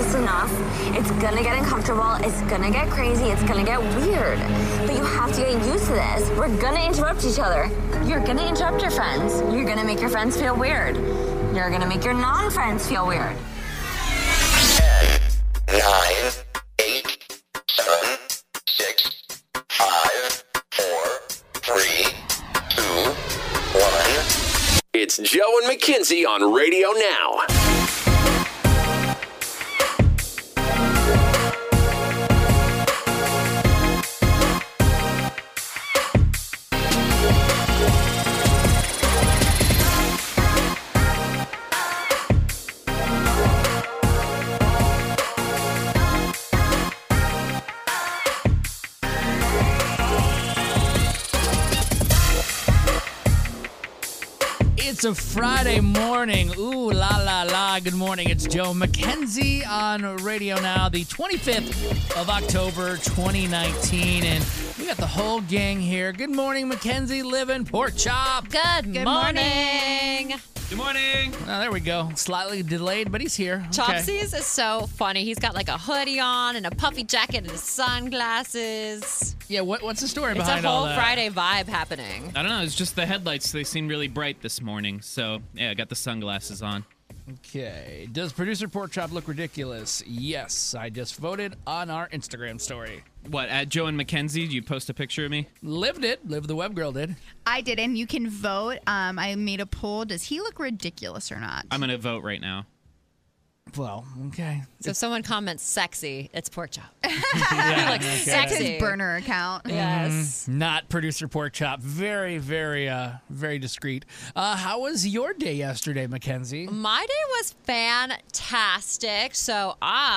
fast enough, it's gonna get uncomfortable, it's gonna get crazy, it's gonna get weird. But you have to get used to this. We're gonna interrupt each other. You're gonna interrupt your friends. You're gonna make your friends feel weird. You're gonna make your non-friends feel weird. 10, 9, 8, 7, 6, 5, 4, 3, 2, 1. It's Joe and Mackenzie on Radio Now. It's a Friday morning. Ooh, la, la, la. Good morning. It's Joe Mackenzie on Radio Now, the 25th of October, 2019. And we got the whole gang here. Good morning, Mackenzie, Living Pork Chop. Good morning. Good morning. Oh, there we go. Slightly delayed, but he's here. Chopsies is so funny. He's got like a hoodie on and a puffy jacket and his sunglasses. Yeah, what's the story It's behind a all whole that? Friday vibe happening. I don't know. It's just the headlights. They seem really bright this morning. So, yeah, I got the sunglasses on. Okay. Does producer Pork Chop look ridiculous? Yes. I just voted on our Instagram story. What, at Joe and Mackenzie? Do you post a picture of me? Lived the web girl did. I did, and you can vote. I made a poll. Does he look ridiculous or not? I'm going to vote right now. Well, okay. So if someone comments sexy, it's Pork Chop. Yeah, Like okay. sexy. His burner account. Yes. Not producer Pork Chop. Very, very, very discreet. How was your day yesterday, Mackenzie? My day was fantastic. So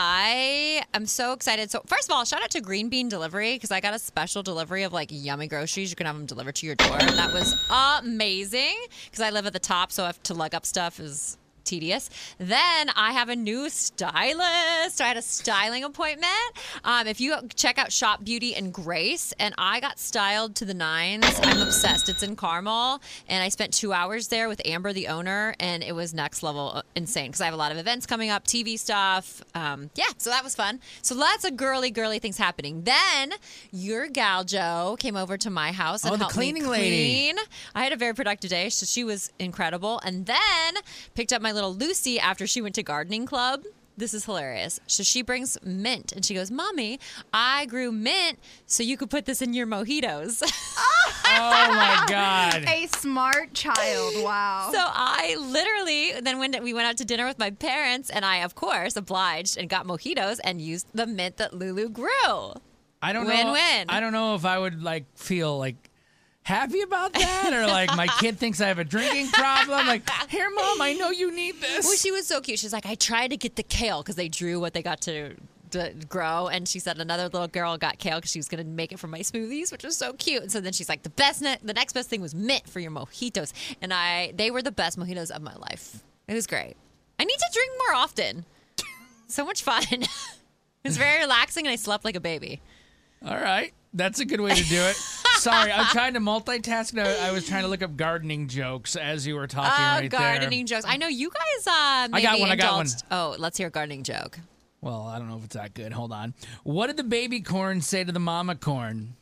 I am so excited. So first of all, shout out to Green Bean Delivery because I got a special delivery of like yummy groceries. You can have them delivered to your door. And that was amazing because I live at the top, so I have to lug up stuff is tedious. Then I have a new stylist. So I had a styling appointment. If you check out Shop Beauty and Grace, and I got styled to the nines. I'm obsessed. It's in Carmel, and I spent 2 hours there with Amber, the owner, and it was next level insane because I have a lot of events coming up, TV stuff. So that was fun. So lots of girly things happening. Then your gal Jo came over to my house and the helped cleaning me lady. clean. I had a very productive day, so she was incredible. And then picked up my little Lucy after she went to gardening club. This is hilarious. So she brings mint, and she goes, "Mommy, I grew mint so you could put this in your mojitos." Oh, my God. A smart child. Wow. So I literally, then when we went out to dinner with my parents, and I, of course, obliged and got mojitos and used the mint that Lulu grew. I don't know. Win-win. I don't know if I would feel happy about that, or my kid thinks I have a drinking problem. Here, Mom, I know you need this. Well, she was so cute. She's like, I tried to get the kale because they drew what they got to grow, and she said another little girl got kale because she was going to make it for my smoothies, which was so cute. And so then she's like, the next best thing was mint for your mojitos, and they were the best mojitos of my life. It was great. I need to drink more often. So much fun. It was very relaxing, and I slept like a baby. All right. That's a good way to do it. Sorry, I'm trying to multitask. I was trying to look up gardening jokes as you were talking right gardening there. jokes. I know you guys maybe I got one. Oh, let's hear a gardening joke. Well, I don't know if it's that good. Hold on. What did the baby corn say to the mama corn?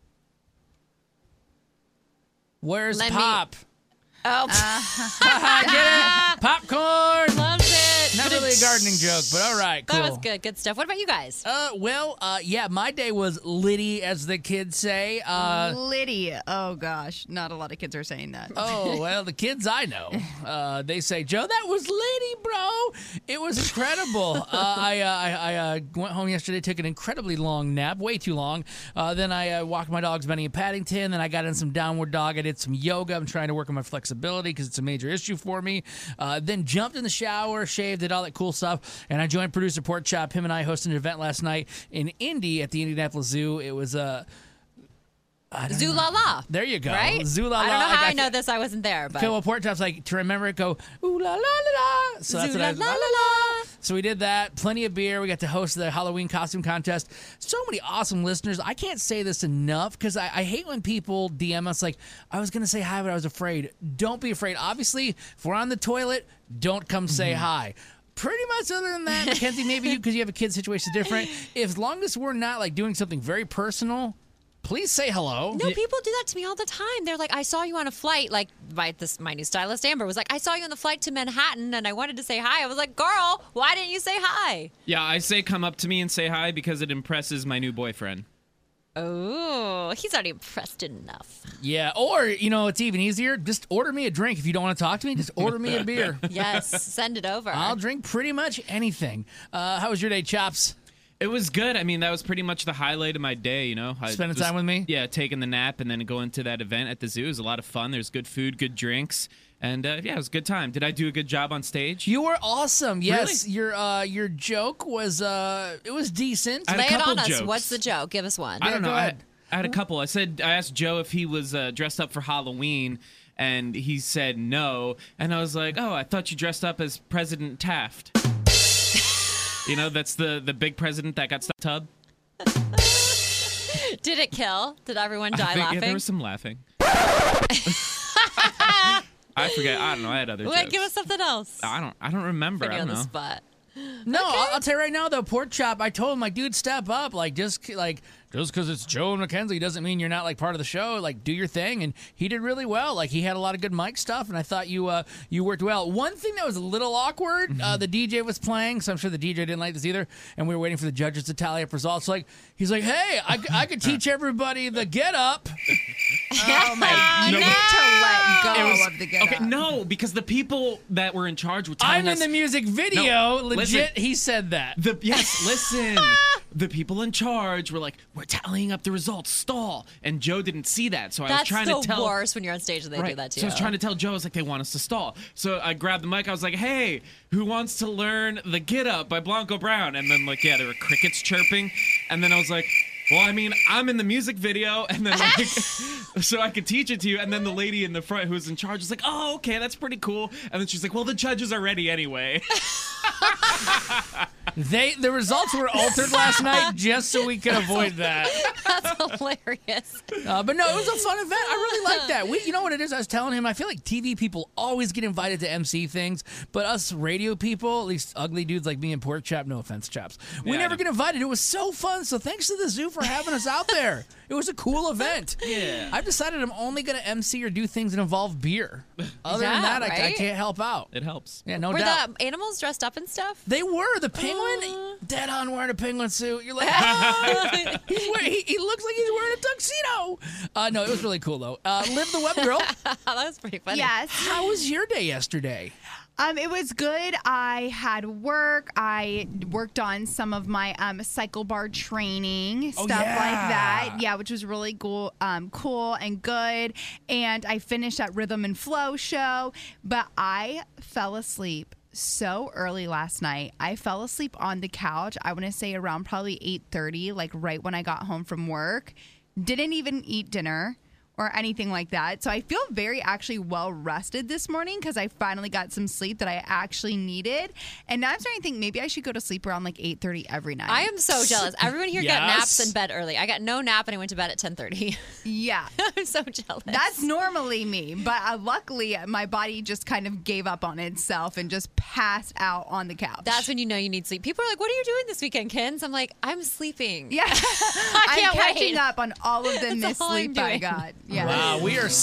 Where's Pop? Oh, Get it? Popcorn! loves it. Not really a gardening joke, but all right, cool. That was good. Good stuff. What about you guys? Yeah, my day was litty, as the kids say. Lydia. Oh, gosh. Not a lot of kids are saying that. Oh, well, the kids I know, they say, Joe, that was litty, bro. It was incredible. I went home yesterday, took an incredibly long nap, way too long. Then I walked my dogs, Benny and Paddington. Then I got in some downward dog. I did some yoga. I'm trying to work on my flexibility because it's a major issue for me. Then jumped in the shower, shaved, did all that cool stuff. And I joined producer Pork Chop. Him and I hosted an event last night in Indy at the Indianapolis Zoo. It was Zoo La La. There you go. Right? Zoo La La. I don't know how I know this. I wasn't there, but. Okay, well, Pork Chop's to remember it, go, ooh la la la la. So that's Zoo what La I La La La. So we did that. Plenty of beer. We got to host the Halloween costume contest. So many awesome listeners. I can't say this enough because I hate when people DM us I was going to say hi, but I was afraid. Don't be afraid. Obviously, if we're on the toilet, don't come say hi. Pretty much. Other than that, Mackenzie, maybe you, because you have a kid situation different. As long as we're not like doing something very personal, please say hello. No, people do that to me all the time. They're like, I saw you on a flight. Like, my new stylist, Amber, was like, I saw you on the flight to Manhattan, and I wanted to say hi. I was like, girl, why didn't you say hi? Yeah, I say come up to me and say hi because it impresses my new boyfriend. Oh, he's already impressed enough. Yeah, or, it's even easier. Just order me a drink. If you don't want to talk to me, just order me a beer. Yes, send it over. I'll drink pretty much anything. How was your day, Chops? It was good. I mean, that was pretty much the highlight of my day, Spending time with me? Yeah, taking the nap and then going to that event at the zoo. It was a lot of fun. There's good food, good drinks. And, yeah, it was a good time. Did I do a good job on stage? You were awesome. Yes, Really? your joke was it was decent. I had a Lay it couple on us. jokes. What's the joke? Give us one. I don't know. go ahead. I had a couple. I asked Joe if he was dressed up for Halloween, and he said no. And I was like, oh, I thought you dressed up as President Taft. That's the big president that got stuck in the tub. Did it kill? Did everyone die laughing? Yeah, there was some laughing. I forget. I don't know. I had other Wait, jokes. give us something else. I don't remember. Put I you on don't the know. spot. No, I'll tell you right now, though, Pork Chop, I told him, like, dude, step up. Like, just because it's Joe and Mackenzie doesn't mean you're not, like, part of the show. Like, do your thing. And he did really well. Like, he had a lot of good mic stuff, and I thought you worked well. One thing that was a little awkward, the DJ was playing, so I'm sure the DJ didn't like this either, and we were waiting for the judges to tally up results. Like, he's like, hey, I could teach everybody the get up. Oh my! You need to let go of the get Okay, up. no, because the people that were in charge were telling I'm in us. the music video. No, Legit, listen. he said that. Yes, listen. The people in charge were like, we're tallying up the results, stall. And Joe didn't see that, so I was That's trying the to tell. worst when you're on stage and they do Right. that to So you. I was trying to tell Joe, I was like, they want us to stall. So I grabbed the mic. I was like, hey, who wants to learn the Get Up by Blanco Brown? And then, like, yeah, there were crickets chirping. And then I was like, well, I mean, I'm in the music video, and then, like, so I could teach it to you. And then the lady in the front who was in charge was like, oh, okay, that's pretty cool. And then she's like, well, the judges are ready anyway. The results were altered last night just so we could avoid that. That's hilarious. But no, it was a fun event. I really like that. You know what it is? I was telling him, I feel like TV people always get invited to MC things, but us radio people, at least ugly dudes like me and Pork Chop, no offense, Chops, we Yeah, I never know. get invited. It was so fun. So thanks to the zoo for having us out there. It was a cool event. Yeah. I've decided I'm only going to MC or do things that involve beer. Other Yeah, than that, I right? can't help out. It helps. Yeah, no Were doubt. the animals dressed up and stuff? They were. The penguin, dead on wearing a penguin suit. You're like, oh, he looks like he's wearing a tuxedo. No, it was really cool, though. Liv the Web Girl, that was pretty funny. Yes. how was your day yesterday? It was good. I had work. I worked on some of my cycle bar training, stuff like that. Yeah, which was really cool and good. And I finished that Rhythm and Flow show, but I fell asleep so early last night. I fell asleep on the couch. I want to say around probably 8:30, like right when I got home from work. Didn't even eat dinner or anything like that. So I feel very actually well rested this morning because I finally got some sleep that I actually needed. And now I'm starting to think maybe I should go to sleep around like 8:30 every night. I am so jealous. Everyone here got naps Yes. in bed early. I got no nap and I went to bed at 10:30. Yeah. I'm so jealous. That's normally me, but luckily my body just kind of gave up on itself and just passed out on the couch. That's when you know you need sleep. People are like, what are you doing this weekend, Kins? I'm like, I'm sleeping. yeah. I'm can't catching wait. up on all of the That's missed all I'm sleep I doing. got. Yeah. Wow, we are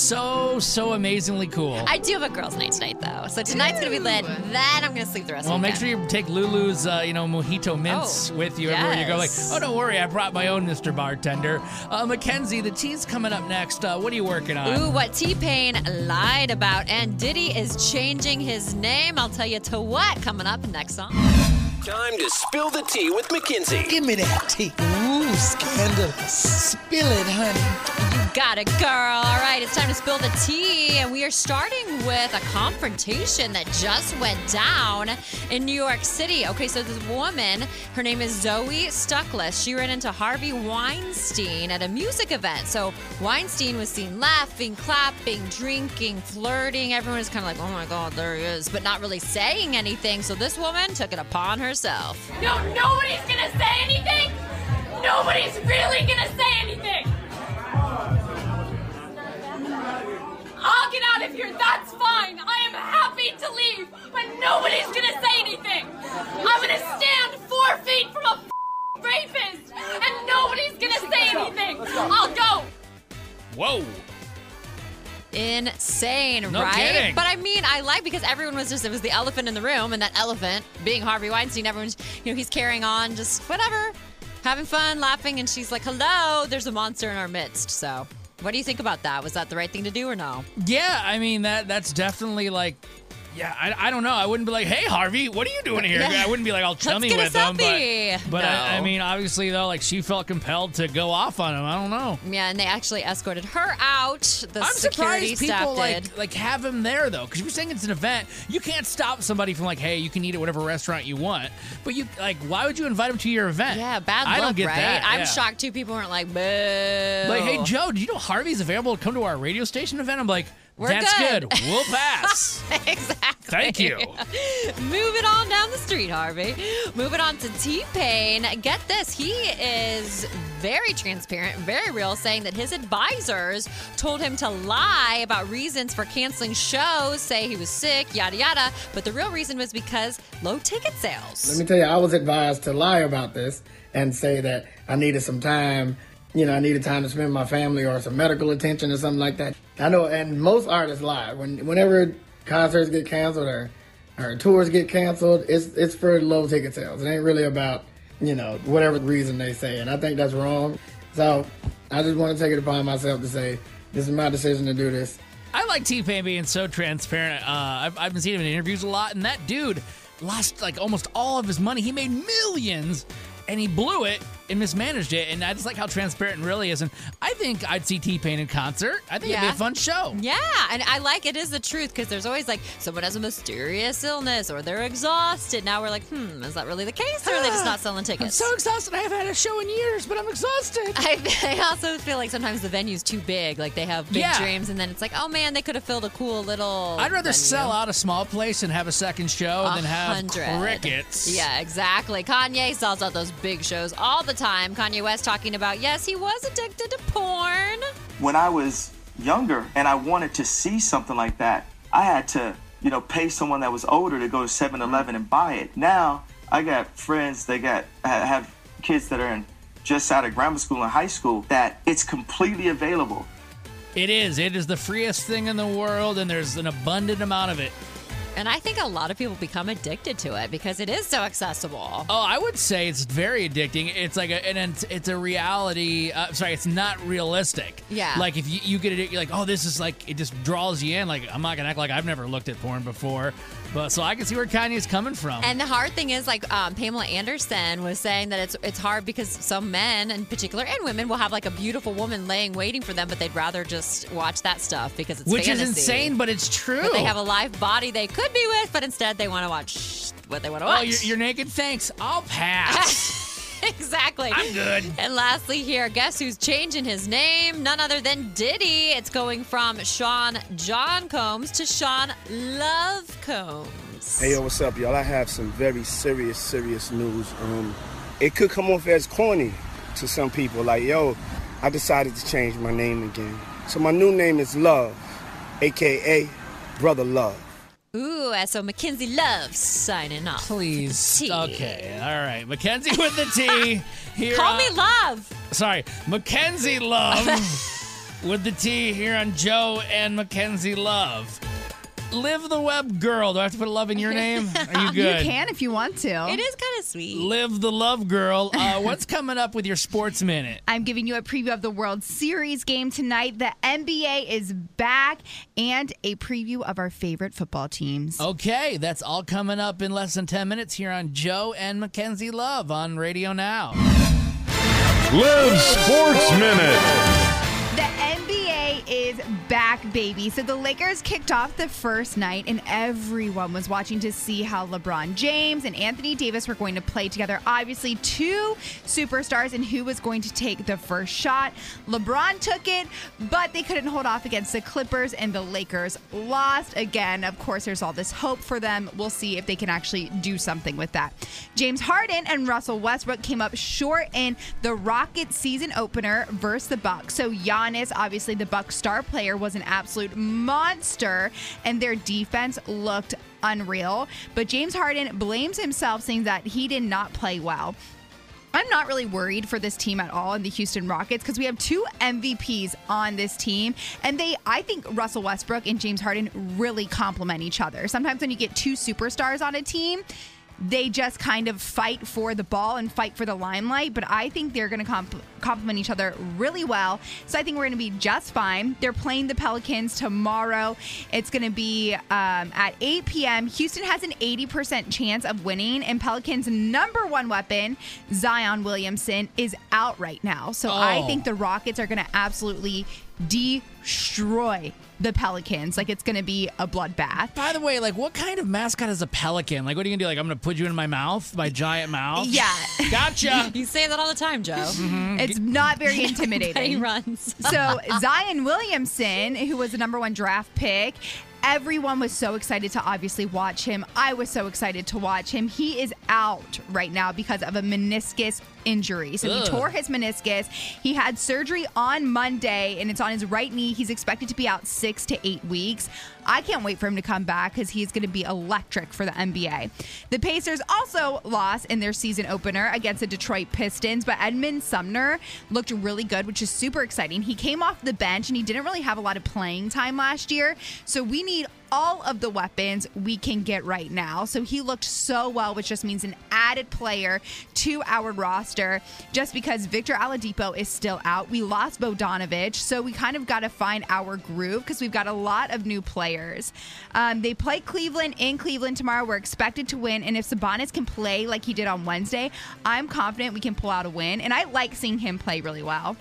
so amazingly cool. I do have a girls' night tonight, though. So tonight's going to be lit. Then I'm going to sleep the rest Well, of the make sure weekend. you take Lulu's, mojito mints Oh, with you everywhere you go. Like, yes. oh, don't worry, I brought my own, Mr. Bartender. Mackenzie, the tea's coming up next. What are you working on? Ooh, what T-Pain lied about. And Diddy is changing his name. I'll tell you to what coming up next song. Time to spill the tea with Mackenzie. Give me that tea. Ooh, scandalous. Spill it, honey. Got it, girl. All right, it's time to spill the tea. And we are starting with a confrontation that just went down in New York City. Okay, so this woman, her name is Zoe Stuckless. She ran into Harvey Weinstein at a music event. So Weinstein was seen laughing, clapping, drinking, flirting. Everyone was kind of like, oh my God, there he is, but not really saying anything. So this woman took it upon herself. No, nobody's gonna say anything. Nobody's really gonna say anything. I'll get out of here. That's fine. I am happy to leave, but nobody's gonna say anything. I'm gonna stand 4 feet from a rapist, and nobody's gonna say anything. I'll go. Whoa. Insane, No right? kidding. But I mean, I like because everyone was it was the elephant in the room, and that elephant being Harvey Weinstein, everyone's, he's carrying on, just whatever, having fun, laughing, and she's like, hello, there's a monster in our midst. So, what do you think about that? Was that the right thing to do or no? Yeah, I mean, that's definitely like, yeah, I don't know. I wouldn't be like, hey, Harvey, what are you doing here? Yeah. I wouldn't be like all chummy Let's with get a him. selfie. But No. I mean, obviously, though, like she felt compelled to go off on him. I don't know. Yeah, and they actually escorted her out. The I'm security surprised people staff did. like have him there though, because you're saying it's an event. You can't stop somebody from like, hey, you can eat at whatever restaurant you want, but you like, why would you invite him to your event? Yeah, bad luck, I don't get right? that. I'm yeah. shocked too. People weren't like, boo. Like, hey, Joe, do you know Harvey's available to come to our radio station event? I'm like, We're that's good. good. We'll pass. Exactly. Thank you. Moving on down the street, Harvey. Moving on to T-Pain. Get this. He is very transparent, very real, saying that his advisors told him to lie about reasons for canceling shows, say he was sick, yada, yada. But the real reason was because low ticket sales. Let me tell you, I was advised to lie about this and say that I needed some time. I needed time to spend with my family or some medical attention or something like that. I know, and most artists lie. Whenever concerts get canceled or tours get canceled, it's for low ticket sales. It ain't really about, whatever reason they say. And I think that's wrong. So I just want to take it upon myself to say, this is my decision to do this. I like T-Pain being so transparent. I've been seeing him in interviews a lot, and that dude lost like almost all of his money. He made millions, and he blew it and mismanaged it. And I just like how transparent and really is. And I think I'd see T-Pain in concert. I think it'd be a fun show. Yeah, and I like it is the truth because there's always like someone has a mysterious illness or they're exhausted. Now we're like, is that really the case or are they just not selling tickets? I'm so exhausted. I haven't had a show in years, but I'm exhausted. I also feel like sometimes the venue's too big. Like they have big dreams and then it's like, oh man, they could have filled a cool little I'd rather venue. sell out a small place and have a second show than have 100. crickets. Yeah, exactly. Kanye sells out those big shows all the time. Kanye West talking about, yes, he was addicted to porn. When I was younger and I wanted to see something like that, I had to, pay someone that was older to go to 7-Eleven and buy it. Now, I got friends that have kids that are just out of grammar school and high school that it's completely available. It is. It is the freest thing in the world, and there's an abundant amount of it. And I think a lot of people become addicted to it because it is so accessible. Oh, I would say it's very addicting. It's like it's a reality. It's not realistic. Yeah. Like if you get it, you're like, oh, this is like, it just draws you in. Like, I'm not gonna act like I've never looked at porn before, but so I can see where Kanye's coming from. And the hard thing is, like Pamela Anderson was saying that it's hard because some men, in particular, and women will have like a beautiful woman laying waiting for them, but they'd rather just watch that stuff because it's fantasy. Is insane, but it's true. But they have a live body they could be with, but instead they want to watch what they want to watch. Oh, you're naked? Thanks. I'll pass. Exactly. I'm good. And lastly here, guess who's changing his name? None other than Diddy. It's going from Sean John Combs to Sean Love Combs. Hey, yo, what's up, y'all? I have some very serious news. It could come off as corny to some people. Like, yo, I decided to change my name again. So my new name is Love, a.k.a. Brother Love. Ooh, so Mackenzie Love signing off. Please. Okay. All right. Mackenzie with the T. Here Call me Love. Sorry. Mackenzie Love with the T here on Joe and Mackenzie Love. Live the Web Girl. Do I have to put a love in your name? Are you good? You can if you want to. It is kind of sweet. Live the Love Girl. What's coming up with your Sports Minute? I'm giving you a preview of the World Series game tonight. The NBA is back and a preview of our favorite football teams. Okay, that's all coming up in less than 10 minutes here on Joe and Mackenzie Love on Radio Now. Live Sports Minute. The NBA is back, baby. So the Lakers kicked off the first night, and everyone was watching to see how LeBron James and Anthony Davis were going to play together. Obviously, two superstars, and who was going to take the first shot. LeBron took it, but they couldn't hold off against the Clippers, and the Lakers lost again. Of course, there's all this hope for them. We'll see if they can actually do something with that. James Harden and Russell Westbrook came up short in the Rockets season opener versus the Bucks. So Giannis, obviously the Bucks star player, wasn't absolute monster, and their defense looked unreal. But James Harden blames himself, saying that he did not play well. I'm not really worried for this team at all in the Houston Rockets because we have 2 MVPs on this team. And I think Russell Westbrook and James Harden really complement each other. Sometimes when you get 2 superstars on a team, they just kind of fight for the ball and fight for the limelight. But I think they're going to complement each other really well. So I think we're going to be just fine. They're playing the Pelicans tomorrow. It's going to be at 8 p.m. Houston has an 80% chance of winning. And Pelicans' number 1 weapon, Zion Williamson, is out right now. So I think the Rockets are going to absolutely destroy the Pelicans. Like, it's going to be a bloodbath. By the way, like, what kind of mascot is a pelican? Like, what are you going to do? Like, I'm going to put you in my mouth, my giant mouth? Yeah. Gotcha. You say that all the time, Joe. Mm-hmm. It's not very intimidating. He runs. So Zion Williamson, who was the number 1 draft pick, everyone was so excited to obviously watch him. I was so excited to watch him. He is out right now because of a meniscus injury. So he tore his meniscus. He had surgery on Monday, and it's on his right knee. He's expected to be out 6 to 8 weeks. I can't wait for him to come back because he's going to be electric for the NBA. The Pacers also lost in their season opener against the Detroit Pistons, but Edmund Sumner looked really good, which is super exciting. He came off the bench, and he didn't really have a lot of playing time last year, so we need all of the weapons we can get right now. So he looked so well, which just means an added player to our roster. Just because Victor Oladipo is still out, we lost Bogdanovic, so we kind of got to find our groove because we've got a lot of new players. They play Cleveland in Cleveland tomorrow. We're expected to win, and if Sabonis can play like he did on Wednesday, I'm confident we can pull out a win, and I like seeing him play really well.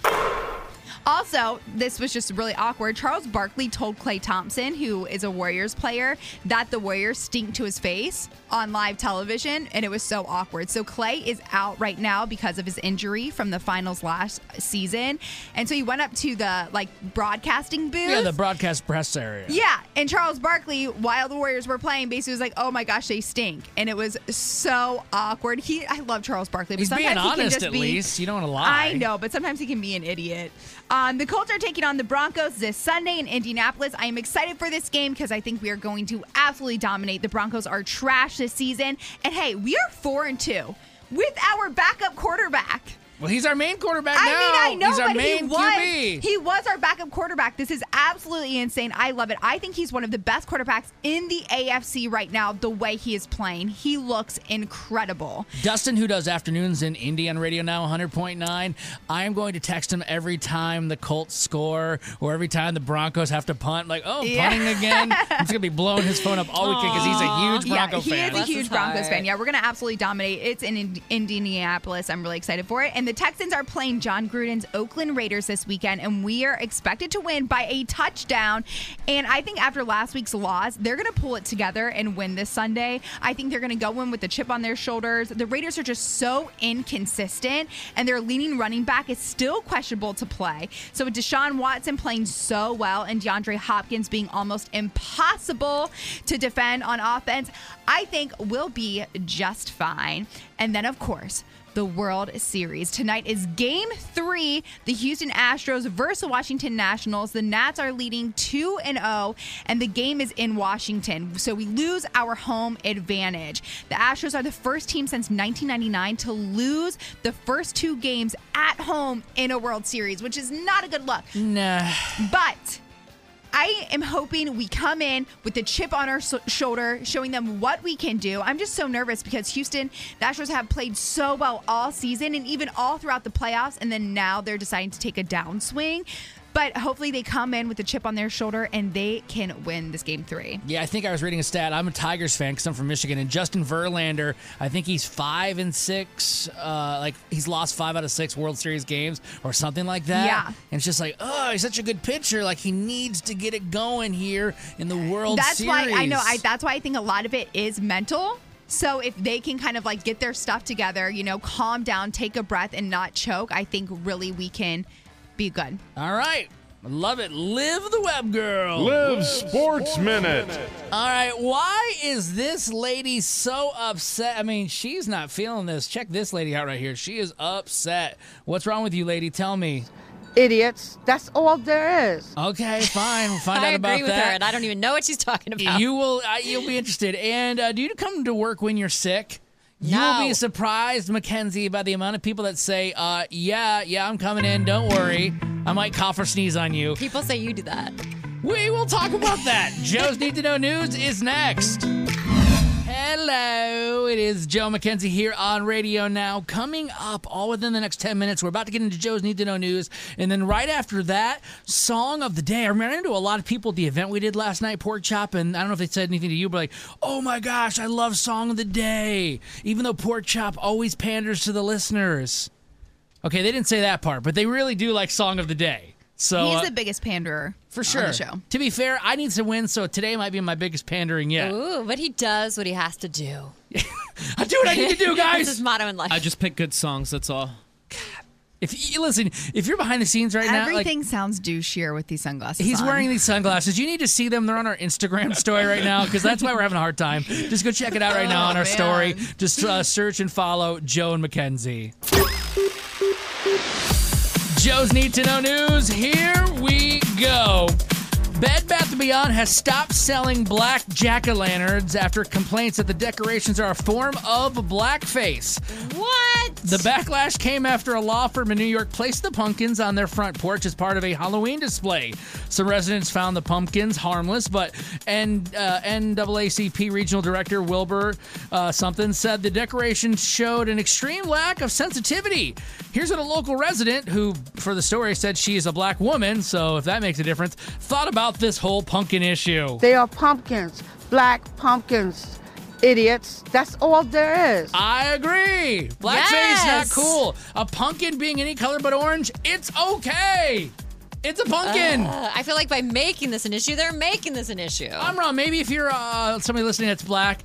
Also, this was just really awkward. Charles Barkley told Klay Thompson, who is a Warriors player, that the Warriors stink to his face on live television, and it was so awkward. So Klay is out right now because of his injury from the finals last season. And so he went up to the broadcasting booth. Yeah, the broadcast press area. Yeah, and Charles Barkley, while the Warriors were playing, basically was like, "Oh my gosh, they stink," and it was so awkward. I love Charles Barkley, but He's sometimes being he can honest just at be, least. You don't want to lie. I know, but sometimes he can be an idiot. The Colts are taking on the Broncos this Sunday in Indianapolis. I am excited for this game because I think we are going to absolutely dominate. The Broncos are trash this season, and hey, we are 4-2 with our backup quarterback. Well, he's our main quarterback now. I know, he's our but main QB. He was our backup quarterback. This is absolutely insane. I love it. I think he's one of the best quarterbacks in the AFC right now, the way he is playing. He looks incredible. Dustin, who does afternoons in Indy on radio now, 100.9, I am going to text him every time the Colts score or every time the Broncos have to punt. Like, punting again? I'm just going to be blowing his phone up all weekend because he's a huge Bronco fan. He is a huge Broncos fan. Yeah, we're going to absolutely dominate. It's in Indianapolis. I'm really excited for it. And the Texans are playing John Gruden's Oakland Raiders this weekend, and we are expected to win by a touchdown. And I think after last week's loss, they're going to pull it together and win this Sunday. I think they're going to go in with a chip on their shoulders. The Raiders are just so inconsistent, and their leading running back is still questionable to play. So with Deshaun Watson playing so well and DeAndre Hopkins being almost impossible to defend on offense, I think we'll be just fine. And then, of course, the World Series. Tonight is Game 3, the Houston Astros versus the Washington Nationals. The Nats are leading 2-0, and the game is in Washington, so we lose our home advantage. The Astros are the first team since 1999 to lose the first 2 games at home in a World Series, which is not a good look. Nah. But I am hoping we come in with the chip on our shoulder, showing them what we can do. I'm just so nervous because Houston, the Astros have played so well all season and even all throughout the playoffs, and then now they're deciding to take a downswing. But hopefully they come in with a chip on their shoulder and they can win this Game 3. Yeah, I think I was reading a stat. I'm a Tigers fan because I'm from Michigan. And Justin Verlander, I think he's 5-6. He's lost 5 out of 6 World Series games or something like that. Yeah. And it's just like, he's such a good pitcher. Like, he needs to get it going here in the World Series. That's why I think a lot of it is mental. So if they can kind of get their stuff together, calm down, take a breath, and not choke, I think really we can be good. All right. Love it. Live the web girl. Live Sports Minute. All right. Why is this lady so upset? I mean, she's not feeling this. Check this lady out right here. She is upset. What's wrong with you, lady? Tell me. idiots. That's all there is. Okay, fine. We'll find I out about agree with that. her, and I don't even know what she's talking about. You will. You'll be interested. And do you come to work when you're sick? You will be surprised, Mackenzie, by the amount of people that say, yeah, I'm coming in. Don't worry. I might cough or sneeze on you. People say you do that. We will talk about that. Joe's Need to Know News is next. Hello, it is Joe Mackenzie here on Radio Now. Coming up all within the next 10 minutes, we're about to get into Joe's Need to Know News. And then right after that, Song of the Day. I ran into a lot of people at the event we did last night, Pork Chop, and I don't know if they said anything to you, but like, oh my gosh, I love Song of the Day. Even though Pork Chop always panders to the listeners. Okay, they didn't say that part, but they really do like Song of the Day. So he's the biggest panderer for sure. on the show. To be fair, I need to win, so today might be my biggest pandering yet. Ooh, but he does what he has to do. I do what I need to do, guys. That's his motto in life. I just pick good songs, that's all. If you're behind the scenes right now, everything sounds douchier with these sunglasses. He's on. wearing these sunglasses. You need to see them. They're on our Instagram story right now because that's why we're having a hard time. Just go check it out right now on our story. Just search and follow Joe and Mackenzie. Joe's Need to Know News. Here we go. Bed Bath & Beyond has stopped selling black jack-o'-lanterns after complaints that the decorations are a form of blackface. What? The backlash came after a law firm in New York placed the pumpkins on their front porch as part of a Halloween display. Some residents found the pumpkins harmless, but NAACP Regional Director Wilbur something said the decorations showed an extreme lack of sensitivity. Here's what a local resident, who for the story said she is a black woman, so if that makes a difference, thought about this whole pumpkin issue. They are pumpkins, black pumpkins, idiots. That's all there is. I agree. Blackface, not cool. A pumpkin being any color but orange, it's okay. It's a pumpkin. I feel like by making this an issue, they're making this an issue. I'm wrong. Maybe if you're somebody listening that's black,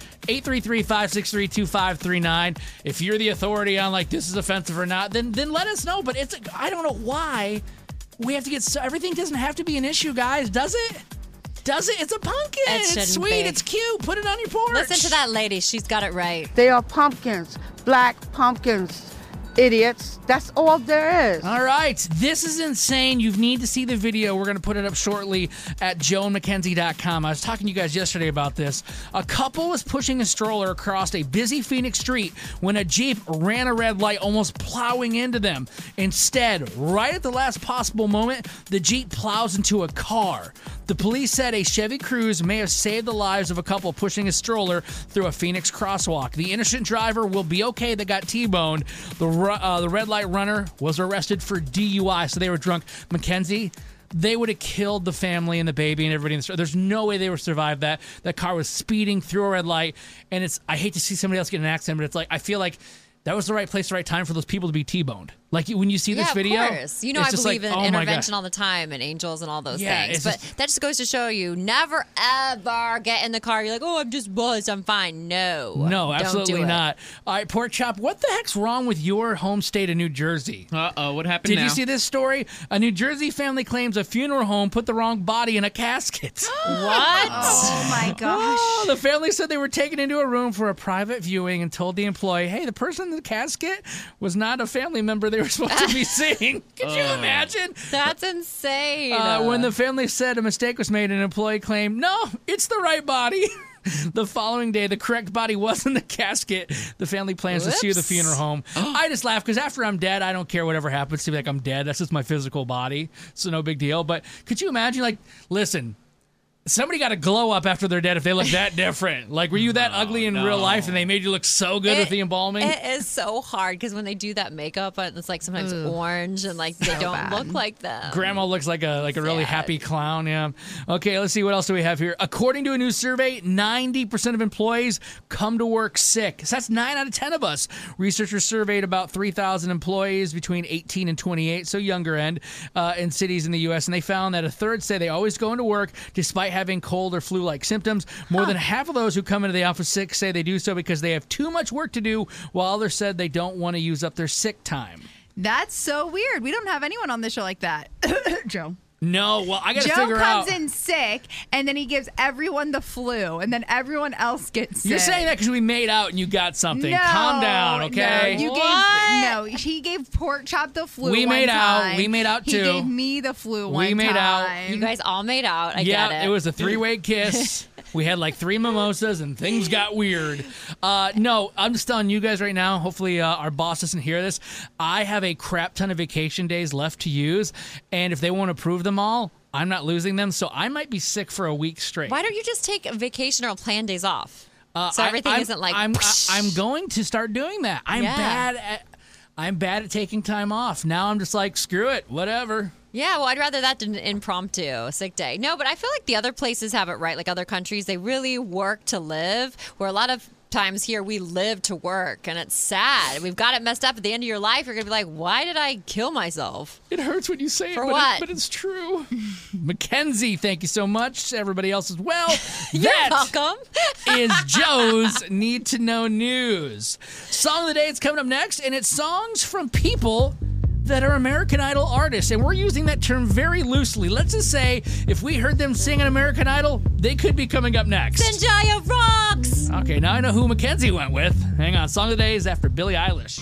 833-563-2539. If you're the authority on like this is offensive or not, then let us know. But I don't know why we have to get everything doesn't have to be an issue, guys. Does it? Does it? It's a pumpkin. It's sweet. Be. It's cute. Put it on your porch. Listen to that lady. She's got it right. They are pumpkins, black pumpkins, idiots. That's all there is. All right. This is insane. You need to see the video. We're going to put it up shortly at joeandmackenzie.com. I was talking to you guys yesterday about this. A couple was pushing a stroller across a busy Phoenix street when a Jeep ran a red light, almost plowing into them. Instead, right at the last possible moment, the Jeep plows into a car. The police said a Chevy Cruze may have saved the lives of a couple pushing a stroller through a Phoenix crosswalk. The innocent driver will be okay that got T-boned. The red light runner was arrested for DUI, so they were drunk. Mackenzie, they would have killed the family and the baby and everybody in the store. There's no way they would survive that. That car was speeding through a red light, and I hate to see somebody else get in an accident, but it's like I feel like that was the right place, the right time for those people to be T-boned. Like when you see this video, of course. You know, I believe in intervention all the time and angels and all those things. But that just goes to show you, never ever get in the car. You're like, oh, I'm just buzzed, I'm fine. No, absolutely not. All right, Pork Chop, what the heck's wrong with your home state of New Jersey? What happened Did now? you see this story? A New Jersey family claims a funeral home put the wrong body in a casket. What? Oh my gosh. Oh, the family said they were taken into a room for a private viewing and told the employee, hey, the person in the casket was not a family member they were supposed to be seeing. Could you imagine? That's insane. When the family said a mistake was made, an employee claimed, no, it's the right body. The following day, the correct body was in the casket. The family plans to sue the funeral home. I just laugh because after I'm dead, I don't care whatever happens to me. Like I'm dead. That's just my physical body. So no big deal. But could you imagine, like, listen, somebody got to glow up after they're dead if they look that different. Like, were you that ugly in real life and they made you look so good with the embalming? It is so hard because when they do that makeup, it's like sometimes orange and like they don't look like them. Grandma looks like a really happy clown. Yeah. Okay, let's see what else do we have here. According to a new survey, 90% of employees come to work sick. So that's 9 out of 10 of us. Researchers surveyed about 3,000 employees between 18 and 28, so younger end, in cities in the U.S., and they found that a third say they always go into work despite having cold or flu-like symptoms. More than half of those who come into the office sick say they do so because they have too much work to do, while others said they don't want to use up their sick time. That's so weird. We don't have anyone on the show like that. Joe. No, well, I got to Joe figure out. comes in sick, and then he gives everyone the flu, and then everyone else gets sick. You're saying that because we made out and you got something. No, Calm down, okay? He gave Pork Chop the flu. We one made out. time. We made out, He too. gave me the flu one We made out. time. You guys all made out. I get it. It was a 3-way kiss. We had like 3 mimosas and things got weird. No, I'm just telling you guys right now. Hopefully our boss doesn't hear this. I have a crap ton of vacation days left to use. And if they won't approve them all, I'm not losing them. So I might be sick for a week straight. Why don't you just take a vacation or plan days off? So everything isn't like. I'm going to start doing that. I'm bad at taking time off. Now I'm just like, screw it, whatever. Yeah, well, I'd rather that than an impromptu sick day. No, but I feel like the other places have it right. Like other countries, they really work to live, where a lot of times here we live to work, and it's sad. We've got it messed up. At the end of your life, you're going to be like, why did I kill myself? It hurts when you say it, For what? But it's true. Mackenzie, thank you so much. Everybody else as well. You're That welcome. is Joe's Need to Know News. Song of the day is coming up next, and it's songs from people that are American Idol artists, and we're using that term very loosely. Let's just say if we heard them sing an American Idol, they could be coming up next. Sanjaya rocks! Okay, now I know who Mackenzie went with. Hang on, Song of the Day is after Billie Eilish.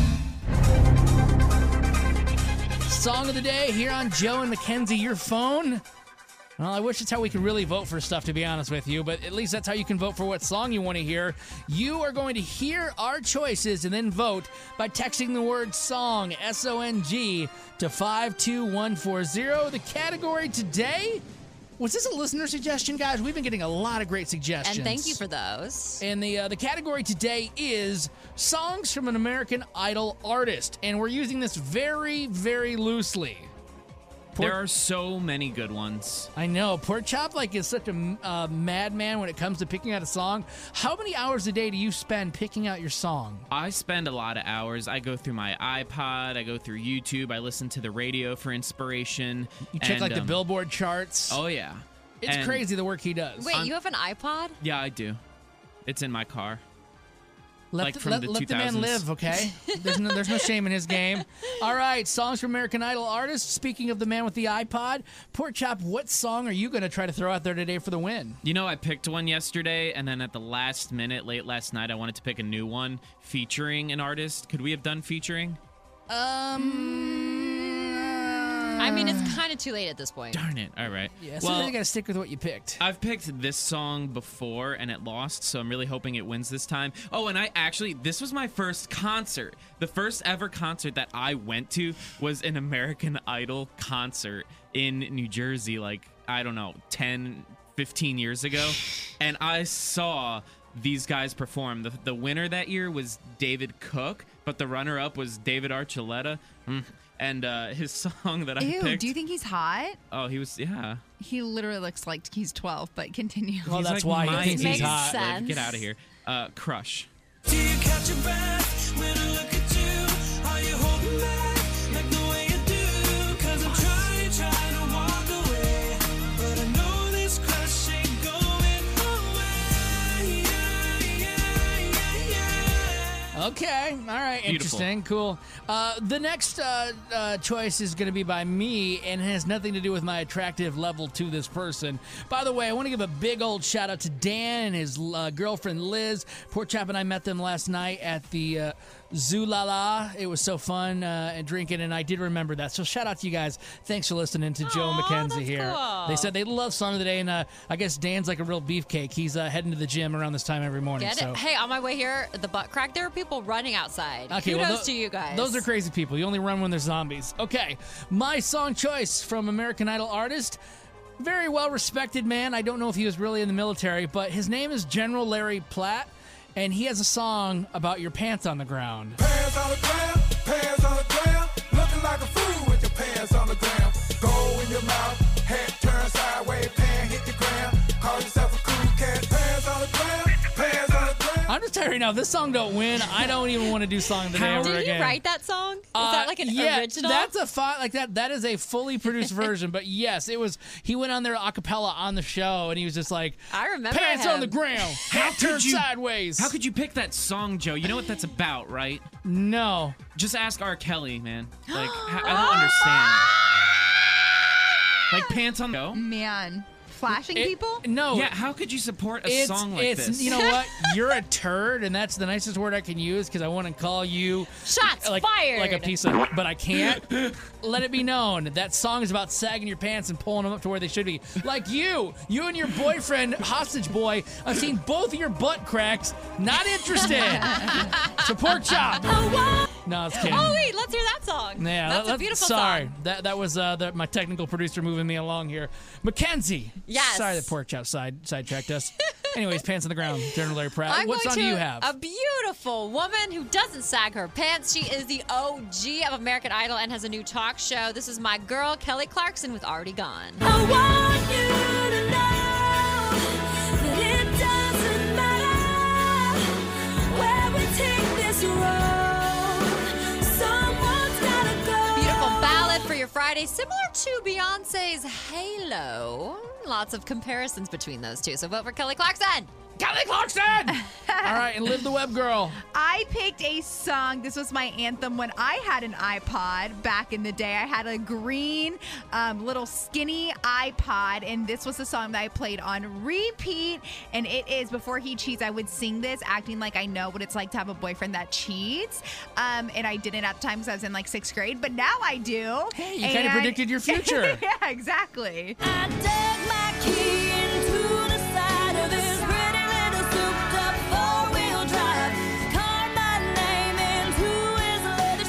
Song of the Day here on Joe and Mackenzie, your phone. Well, I wish it's how we could really vote for stuff, to be honest with you, but at least that's how you can vote for what song you want to hear. You are going to hear our choices and then vote by texting the word SONG, S-O-N-G, to 52140. The category today, was this a listener suggestion, guys? We've been getting a lot of great suggestions. And thank you for those. And the category today is songs from an American Idol artist, and we're using this very, very loosely. There are so many good ones. I know. Pork Chop is such a madman when it comes to picking out a song. How many hours a day do you spend picking out your song? I spend a lot of hours. I go through my iPod. I go through YouTube. I listen to the radio for inspiration. You check the Billboard charts. Oh, yeah. It's crazy the work he does. Wait, you have an iPod? Yeah, I do. It's in my car. Let the man live, okay? There's no shame in his game. All right, songs from American Idol artists. Speaking of the man with the iPod, Pork Chop, what song are you going to try to throw out there today for the win? You know, I picked one yesterday, and then at the last minute, late last night, I wanted to pick a new one featuring an artist. Could we have done featuring? I mean, it's kind of too late at this point. Darn it. All right. Yeah, so you got to stick with what you picked. I've picked this song before, and it lost, so I'm really hoping it wins this time. Oh, and this was my first concert. The first ever concert that I went to was an American Idol concert in New Jersey, 10, 15 years ago. And I saw these guys perform. The winner that year was David Cook, but the runner-up was David Archuleta. And his song that I picked... do you think he's hot? Oh, he was, yeah. He literally looks like he's 12, but continue. Well, that's why he thinks he's hot. Sense. Get out of here. Crush. Do you catch your breath when I look at you? Are you holding back like the way you do? 'Cause I'm trying to walk away, but I know this crush ain't going away. Okay. All right. Beautiful. Interesting. Cool. The next choice is going to be by me, and it has nothing to do with my attractive level to this person. By the way, I want to give a big old shout out to Dan and his girlfriend Liz. Pork Chop and I met them last night at the Zulala. It was so fun and drinking, and I did remember that. So shout out to you guys. Thanks for listening to Joe and Mackenzie here. Cool. They said they love Song of the Day, and I guess Dan's like a real beefcake. He's heading to the gym around this time every morning. Get so. it? Hey, on my way here, the butt crack, there were people running outside. Kudos to you guys. Those are crazy people. You only run when there's zombies. Okay, my song choice from American Idol artist. Very well respected man. I don't know if he was really in the military, but his name is General Larry Platt, and he has a song about your pants on the ground. Pants on the ground, pants on the ground, looking like a fool with your pants on the ground. Go in your mouth, head turn sideways, pan hit the ground. Call yourself a cool cat. Pants on the ground, pants on the ground. I'm just telling you now, if this song don't win, I don't even want to do Song of the Day ever Did again. he write that song? Is that like an original? That's that is a fully produced version. But yes, it was. He went on there a cappella on the show, and he was just like, I remember pants him. on the ground, hat turned sideways. How could you pick that song, Joe? You know what that's about, right? No. Just ask R. Kelly, man. I don't understand. Like pants on the Man. Flashing people? No. Yeah, how could you support a song like this? You know what? You're a turd, and that's the nicest word I can use because I want to call you Shots fired. like a piece of, but I can't. Let it be known that song is about sagging your pants and pulling them up to where they should be. Like you and your boyfriend, hostage boy. I've seen both of your butt cracks. Not interested. Support Chop. No, it's kidding. Oh wait, let's hear that song. Yeah, that's a beautiful sorry. song. That was my technical producer moving me along here. Mackenzie. Yes. Sorry that Pork Chop sidetracked us. Anyways, Pants on the Ground, General Larry Pratt. I'm What going song do to you have? A beautiful woman who doesn't sag her pants. She is the OG of American Idol and has a new talk show. This is my girl, Kelly Clarkson, with Already Gone. I want you to know that it doesn't matter where we take this road. Someone's gotta go. Beautiful ballad for your Friday, similar to Beyonce's Halo. Lots of comparisons between those two. So vote for Kelly Clarkson. Kelly Clarkson! All right, and Live the Web Girl. I picked a song. This was my anthem when I had an iPod back in the day. I had a green, little skinny iPod, and this was the song that I played on repeat. And it is Before He Cheats. I would sing this, acting like I know what it's like to have a boyfriend that cheats. And I didn't at the time because I was in like 6th grade, but now I do. Hey, you kind of predicted your future. Yeah, exactly. I dug my key into the side of this pretty little souped-up four-wheel drive. Called my name into his leather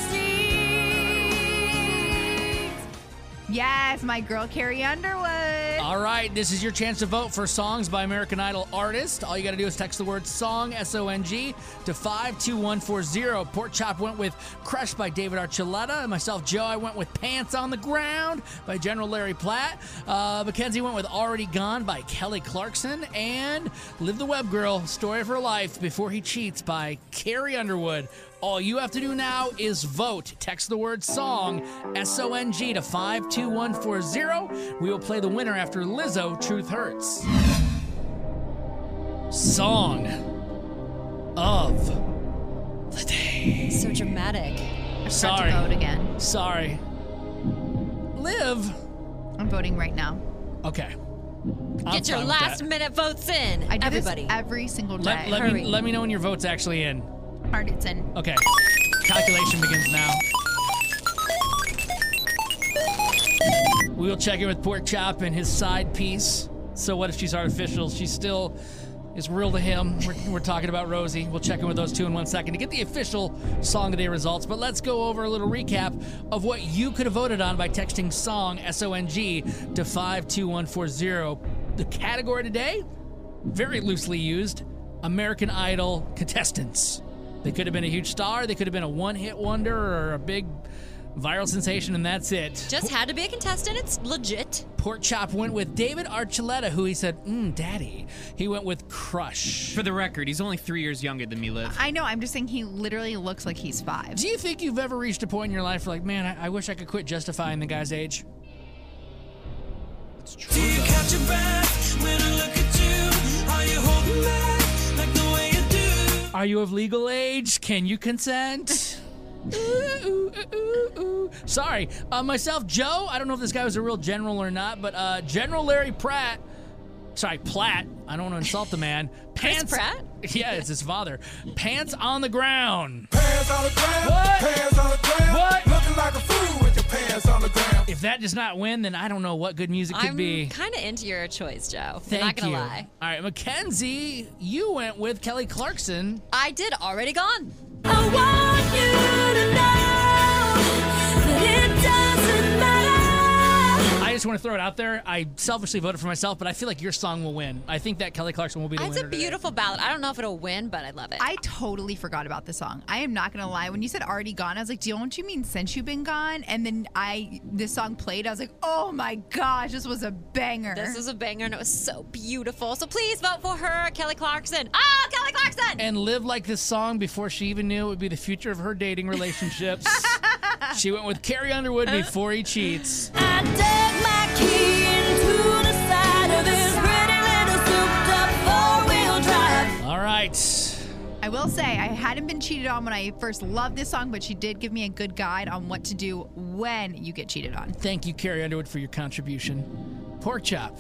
seats. Yes, my girl Carrie Underwood. All right, this is your chance to vote for songs by American Idol artists. All you got to do is text the word SONG, S-O-N-G, to 52140. Pork Chop went with Crushed by David Archuleta. And myself, Joe, I went with Pants on the Ground by General Larry Platt. Mackenzie went with Already Gone by Kelly Clarkson. And Live the Web Girl, Story of Her Life, Before He Cheats by Carrie Underwood. All you have to do now is vote. Text the word SONG, S-O-N-G, to 52140. We will play the winner after Lizzo, Truth Hurts. Song of the day. So dramatic. Sorry. To vote again. Sorry. Liv. I'm voting right now. Okay. Get your last-minute votes in. I do Everybody. this every single day. Let me know when your vote's actually in. Alright, it's in. Okay. Calculation begins now. We will check in with Pork Chop and his side piece. So what if she's artificial? She still is real to him. We're talking about Rosie. We'll check in with those two in 1 second to get the official Song of the Day results. But let's go over a little recap of what you could have voted on by texting SONG, S-O-N-G, to 52140. The category today, very loosely used, American Idol contestants. They could have been a huge star. They could have been a one-hit wonder or a big viral sensation, and that's it. Just had to be a contestant. It's legit. Pork Chop went with David Archuleta, who he said, Daddy. He went with Crush. For the record, he's only 3 years younger than me, Liv. I know. I'm just saying he literally looks like he's 5. Do you think you've ever reached a point in your life where, like, man, I wish I could quit justifying the guy's age? It's true. Do you catch your breath when I look at you? Are you holding back like the way you do? Are you of legal age? Can you consent? Sorry. Myself, Joe, I don't know if this guy was a real general or not, but General Larry Platt. I don't want to insult the man. Chris Pratt? Yeah, it's his father. Pants on the ground. Pants on the ground. What? Pants on the ground. What? Looking like a fool with your pants on the ground. If that does not win, then I don't know what good music could be. I'm kind of into your choice, Joe. Thank I'm not going you. to lie. All right, Mackenzie, you went with Kelly Clarkson. I did Already Gone. I want you to know that it doesn't matter. I just want to throw it out there. I selfishly voted for myself, but I feel like your song will win. I think that Kelly Clarkson will be the It's winner a beautiful ballad. I don't know if it'll win, but I love it. I totally forgot about this song. I am not gonna lie. When you said Already Gone, I was like, don't you mean Since You've Been Gone? And then this song played. I was like, oh my gosh, this was a banger. This is a banger, and it was so beautiful. So please vote for her, Kelly Clarkson. Oh, Kelly Clarkson! And live like this song before she even knew it would be the future of her dating relationships. She went with Carrie Underwood, Before He Cheats. I dug my key into the side of this pretty little souped-up four-wheel drive. All right. I will say I hadn't been cheated on when I first loved this song, but she did give me a good guide on what to do when you get cheated on. Thank you, Carrie Underwood, for your contribution. Pork Chop.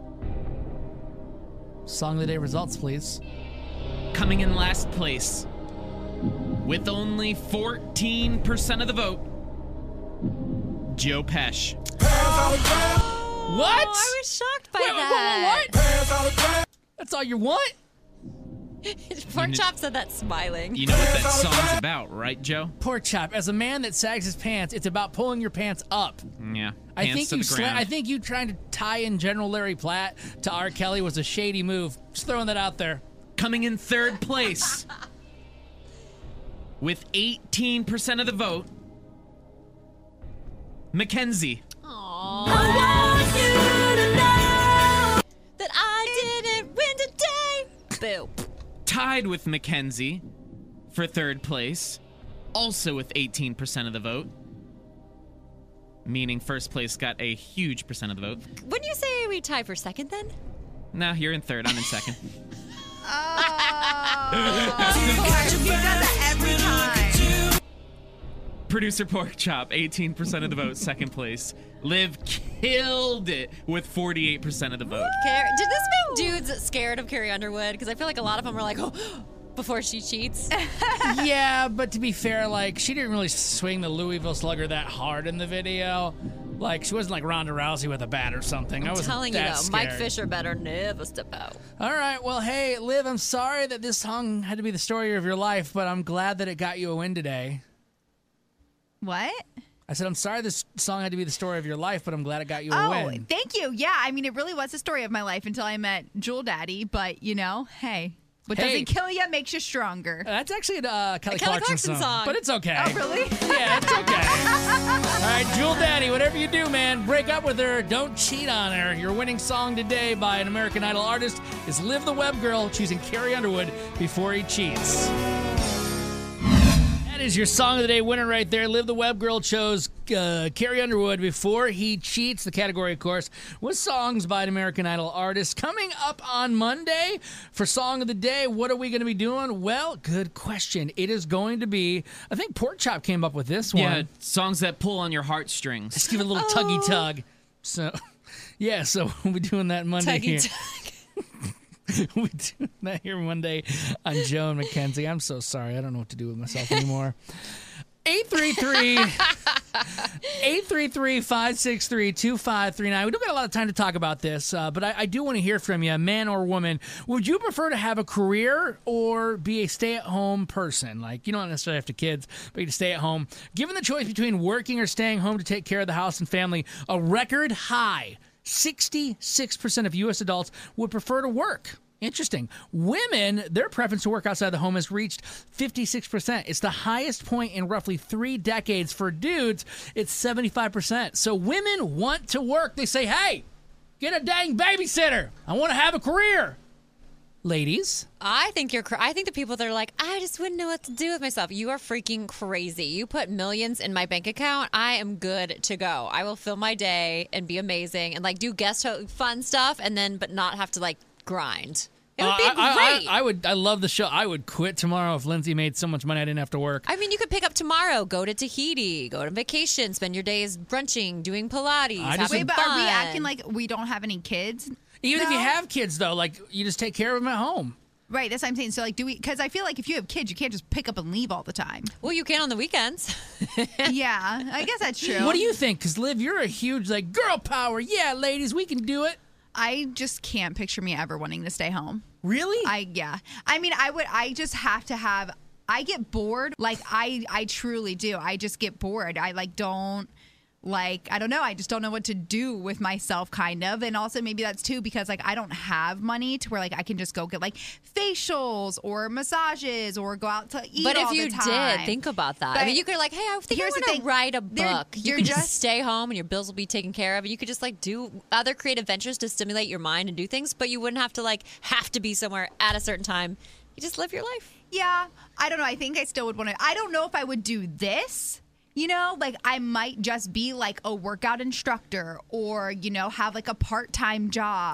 Song of the day results, please. Coming in last place with only 14% of the vote, Joe Pesci. What? I was shocked by Wait, that. what? That's all you want? Pork Chop said that smiling. You know what that song's about, right, Joe? Pork Chop. As a man that sags his pants, it's about pulling your pants up. Yeah. I Pants think to you the ground. I think you trying to tie in General Larry Platt to R. Kelly was a shady move. Just throwing that out there. Coming in third place with 18% of the vote, Mackenzie. That I didn't win today. Boo. Tied with Mackenzie for third place, also with 18% of the vote. Meaning first place got a huge percent of the vote. Wouldn't you say we tie for second then? No, you're in third. I'm in second. He does that every time. Producer Pork Chop, 18% of the vote, second place. Liv killed it with 48% of the vote. Did this make dudes scared of Carrie Underwood? Because I feel like a lot of them were like, oh, before she cheats. Yeah, but to be fair, like, she didn't really swing the Louisville Slugger that hard in the video. Like, she wasn't like Ronda Rousey with a bat or something. I I'm was telling you though, scared. Mike Fisher better never step out. All right, well, hey, Liv, I'm sorry that this song had to be the story of your life, but I'm glad that it got you a win today. What? I said, I'm sorry this song had to be the story of your life, but I'm glad it got you a Oh, win. thank you. Yeah, I mean, it really was the story of my life until I met Jewel Daddy. But, you know, hey, what doesn't kill you makes you stronger. That's actually a Kelly Clarkson song. But it's okay. Oh, really? Yeah, it's okay. All right, Jewel Daddy, whatever you do, man, break up with her. Don't cheat on her. Your winning song today by an American Idol artist is Liv the Web Girl, choosing Carrie Underwood before he cheats. That is your song of the day winner right there. Liv the Web Girl chose Carrie Underwood before he cheats. The category, of course, was songs by an American Idol artist. Coming up on Monday for Song of the Day, what are we going to be doing? Well, good question. It is going to be, I think Pork Chop came up with this one. Yeah, songs that pull on your heartstrings. Just give it a little tuggy tug. So, yeah, so we'll be doing that Monday Tuggy here. tug. We'll be doing that here Monday on Joe and Mackenzie. I'm so sorry. I don't know what to do with myself anymore. 833-563-2539. We don't got a lot of time to talk about this, but I do want to hear from you, man or woman. Would you prefer to have a career or be a stay-at-home person? Like, you don't necessarily have to kids, but you to stay at home. Given the choice between working or staying home to take care of the house and family, a record high 66% of U.S. adults would prefer to work. Interesting. Women, their preference to work outside the home has reached 56%. It's the highest point in roughly 3 decades. For dudes, it's 75%. So women want to work. They say, hey, get a dang babysitter. I want to have a career. Ladies? I think the people that are like, I just wouldn't know what to do with myself. You are freaking crazy. You put millions in my bank account, I am good to go. I will fill my day and be amazing and like do fun stuff and then but not have to like grind. It would be great. I love the show. I would quit tomorrow if Lindsay made so much money I didn't have to work. I mean, you could pick up tomorrow, go to Tahiti, go on vacation, spend your days brunching, doing Pilates, having Wait, but fun. are we acting like we don't have any kids? Even if No? you have kids, though, like, you just take care of them at home. Right, that's what I'm saying. So, like, because I feel like if you have kids, you can't just pick up and leave all the time. Well, you can on the weekends. Yeah, I guess that's true. What do you think? Because, Liv, you're a huge, like, girl power. Yeah, ladies, we can do it. I just can't picture me ever wanting to stay home. Really? Yeah. I mean, I just have to have, I get bored. Like, I truly do. I just get bored. I, like, don't. Like, I don't know. I just don't know what to do with myself, kind of. And also maybe that's too because, like, I don't have money to where, like, I can just go get, like, facials or massages or go out to eat But if all you the time. did, think about that. I But mean, you could like, hey, I think I here's the want to thing. write a book. You you're could just just- stay home and your bills will be taken care of. And you could just like do other creative ventures to stimulate your mind and do things. But you wouldn't have to be somewhere at a certain time. You just live your life. Yeah. I don't know. I think I still would want to. I don't know if I would do this. You know, like I might just be like a workout instructor or, you know, have like a part-time job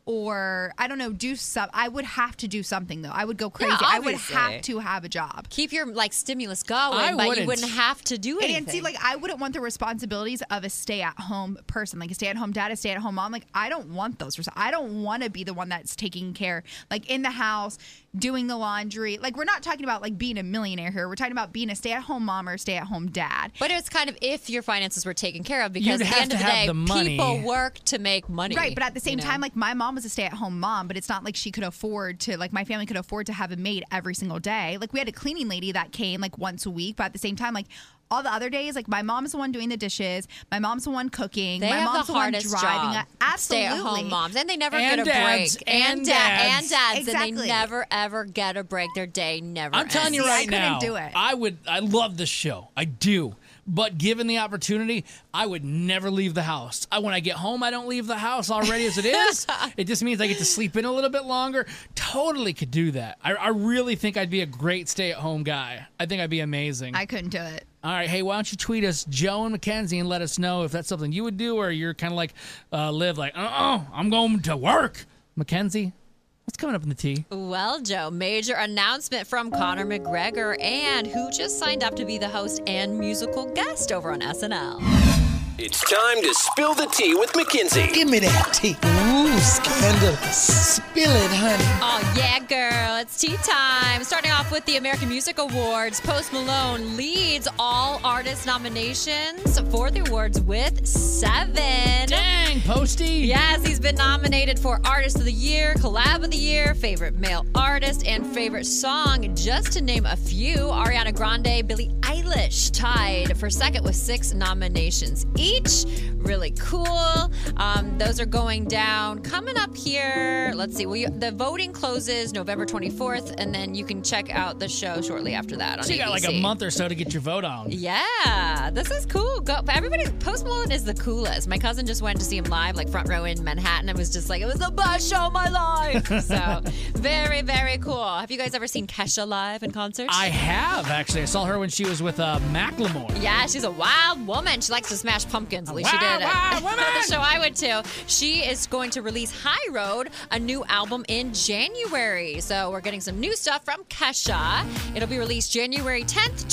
or I don't know, do some. I would have to do something though. I would go crazy. I would obviously. have to have a job. Keep your like stimulus going, I but you wouldn't. wouldn't have to do anything. And see, like, I wouldn't want the responsibilities of a stay-at-home person, like a stay-at-home dad, a stay-at-home mom. Like, I don't want those. I don't want to be the one that's taking care, like, in the house, doing the laundry. Like, we're not talking about, like, being a millionaire here. We're talking about being a stay-at-home mom or a stay-at-home dad. But it's kind of if your finances were taken care of, because You'd at the have end to of the have day, the money. people work to make money. Right, but at the same you know? time, like, my mom was a stay-at-home mom, but it's not like she could afford to, like, my family could afford to have a maid every single day. Like, we had a cleaning lady that came, like, once a week, but at the same time, like, all the other days, like, my mom's the one doing the dishes, my mom's the one cooking, They my have mom's the one hardest driving. job. Absolutely. Stay-at-home moms, and they never And get a dads, break. and and dads. dads, and Exactly. they never ever get a break. Their day never. I'm telling you ends. right couldn't now, do it. I love this show. I do. But given the opportunity, I would never leave the house. When I get home, I don't leave the house already as it is. It just means I get to sleep in a little bit longer. Totally could do that. I really think I'd be a great stay-at-home guy. I think I'd be amazing. I couldn't do it. All right, hey, why don't you tweet us, Joe and Mackenzie, and let us know if that's something you would do, or you're kind of like, live like, I'm going to work. Mackenzie, what's coming up in the tea? Well, Joe, major announcement from Conor McGregor, and who just signed up to be the host and musical guest over on SNL. It's time to spill the tea with Mackenzie. Give me that tea. Ooh, scandalous. Spill it, honey. Oh, yeah, girl. It's tea time. Starting off with the American Music Awards, Post Malone leads all artist nominations for the awards with 7. Dang, Posty. Yes, he's been nominated for Artist of the Year, Collab of the Year, Favorite Male Artist, and Favorite Song, just to name a few. Ariana Grande, Billie Eilish tied for second with 6 nominations each. Really cool. Those are going down. Coming up here, let's see. The voting closes November 24th, and then you can check out the show shortly after that on So you got like a ABC. month or so to get your vote on. Yeah, this is cool. Everybody, Post Malone is the coolest. My cousin just went to see him live, like front row in Manhattan, and was just like, it was the best show of my life. So very, very cool. Have you guys ever seen Kesha live in concert? I have, actually. I saw her when she was with Macklemore. Yeah, she's a wild woman. She likes to smash pumpkins. At least she did Wild at woman! the show I went to. She is going to release High Road, a new album in January. So we're getting some new stuff from Kesha. It'll be released January 10th,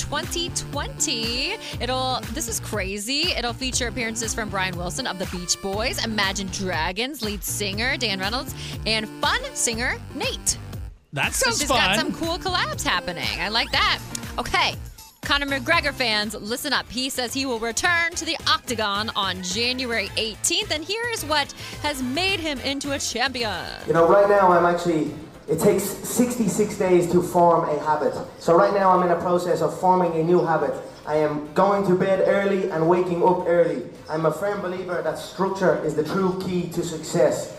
2020. This is crazy. It'll feature appearances from Brian Wilson of the Beach Boys, Imagine Dragons lead singer Dan Reynolds, and fun singer Nate. That So sounds she's fun. got some cool collabs happening. I like that. Okay. Conor McGregor fans, listen up. He says he will return to the Octagon on January 18th, and here is what has made him into a champion. You know, right now it takes 66 days to form a habit. So right now I'm in a process of forming a new habit. I am going to bed early and waking up early. I'm a firm believer that structure is the true key to success.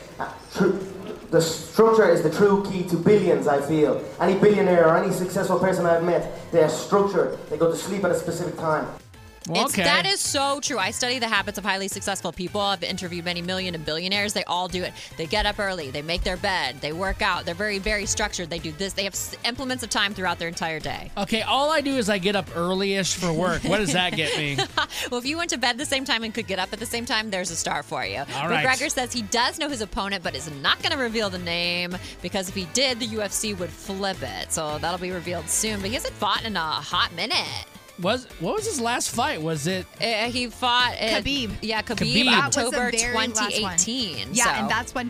The structure is the true key to billions, I feel. Any billionaire or any successful person I've met, they are structured. They go to sleep at a specific time. That is so true. I study the habits of highly successful people. I've interviewed many million and billionaires. They all do it. They get up early. They make their bed. They work out. They're very, very structured. They do this. They have implements of time throughout their entire day. Okay, all I do is I get up early-ish for work. What does that get me? Well, if you went to bed the same time and could get up at the same time, there's a star for you. All right. McGregor says he does know his opponent, but is not going to reveal the name because if he did, the UFC would flip it. So that'll be revealed soon. But he hasn't fought in a hot minute. What was his last fight? Was it? He fought Khabib. Yeah, Khabib, That was the October very last one. 2018. Yeah, so. and that's when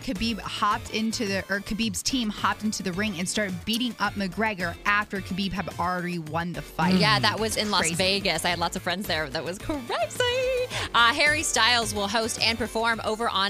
Khabib's team hopped into the ring and started beating up McGregor after Khabib had already won the fight. Yeah, that was in Las Crazy. Vegas. I had lots of friends there. That was crazy. Harry Styles will host and perform over on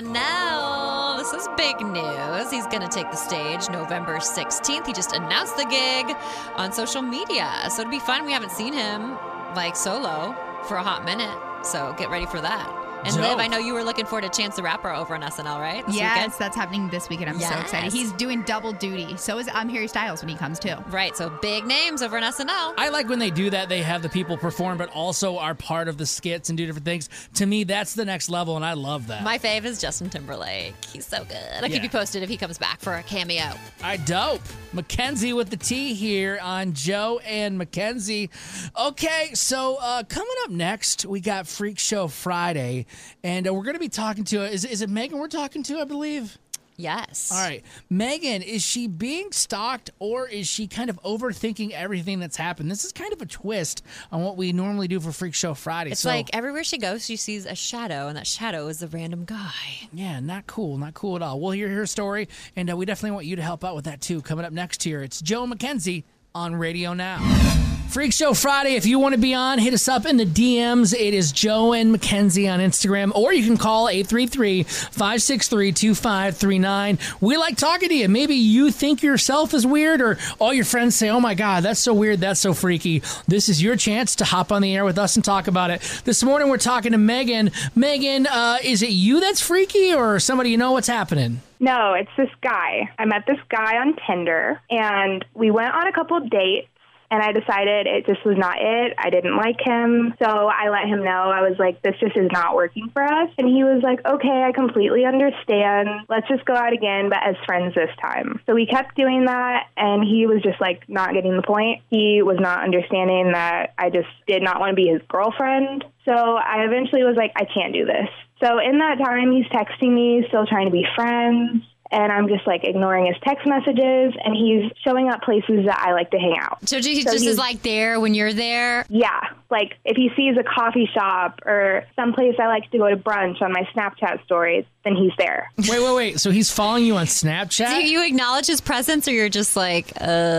SNL. This is big news. He's going to take the stage November 16th. He just announced the gig on social media. So it'll be fun. We haven't seen him like solo for a hot minute. So get ready for that. And Dope. Liv, I know you were looking forward to Chance the Rapper over on SNL, right? This Yes, weekend? that's happening this weekend. I'm so excited. Yes. He's doing double duty. So is Harry Styles when he comes too. Right, so big names over on SNL. I like when they do that. They have the people perform, but also are part of the skits and do different things. To me, that's the next level, and I love that. My fave is Justin Timberlake. He's so good. I'll keep you posted if he comes back for a cameo. All right, dope. Mackenzie with the T here on Joe and Mackenzie. Okay, so coming up next, we got Freak Show Friday, and we're going to be talking to, is it Megan we're talking to, I believe? Yes. All right. Megan, is she being stalked or is she kind of overthinking everything that's happened? This is kind of a twist on what we normally do for Freak Show Friday. It's like everywhere she goes, she sees a shadow, and that shadow is a random guy. Yeah, not cool. Not cool at all. We'll hear her story, and we definitely want you to help out with that, too. Coming up next here, it's Joe McKenzie on Radio Now. Freak Show Friday. If you want to be on, hit us up in the DMs. It is Joe and Mackenzie on Instagram, or you can call 833-563-2539. We like talking to you. Maybe you think yourself is weird, or all your friends say, oh my God, that's so weird, that's so freaky. This is your chance to hop on the air with us and talk about it. This morning we're talking to Megan. Megan, is it you that's freaky, or somebody you know? What's happening? No, it's this guy. I met this guy on Tinder, and we went on a couple dates. And I decided it just was not it. I didn't like him. So I let him know. I was like, this just is not working for us. And he was like, okay, I completely understand. Let's just go out again, but as friends this time. So we kept doing that. And he was just like not getting the point. He was not understanding that I just did not want to be his girlfriend. So I eventually was like, I can't do this. So in that time, he's texting me, still trying to be friends. And I'm just like ignoring his text messages, and he's showing up places that I like to hang out. So he just is like there when you're there? Yeah. Like if he sees a coffee shop or someplace I like to go to brunch on my Snapchat stories, then he's there. Wait. So he's following you on Snapchat? Do you acknowledge his presence, or you're just like,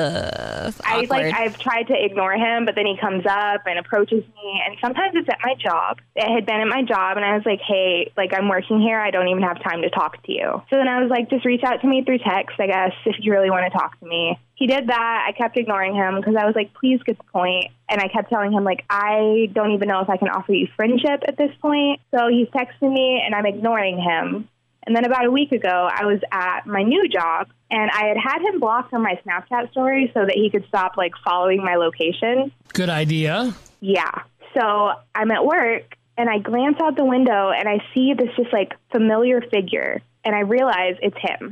awkward? I've tried to ignore him, but then he comes up and approaches me, and sometimes it's at my job. It had been at my job, and I was like, hey, like I'm working here. I don't even have time to talk to you. So then I was like, just reach out to me through text, I guess, if you really want to talk to me. He did that. I kept ignoring him because I was like, please get the point. And I kept telling him, like, I don't even know if I can offer you friendship at this point. So he's texting me, and I'm ignoring him. And then about a week ago, I was at my new job, and I had him blocked on my Snapchat story so that he could stop, like, following my location. Good idea. Yeah. So I'm at work, and I glance out the window, and I see this just, like, familiar figure. And I realize it's him.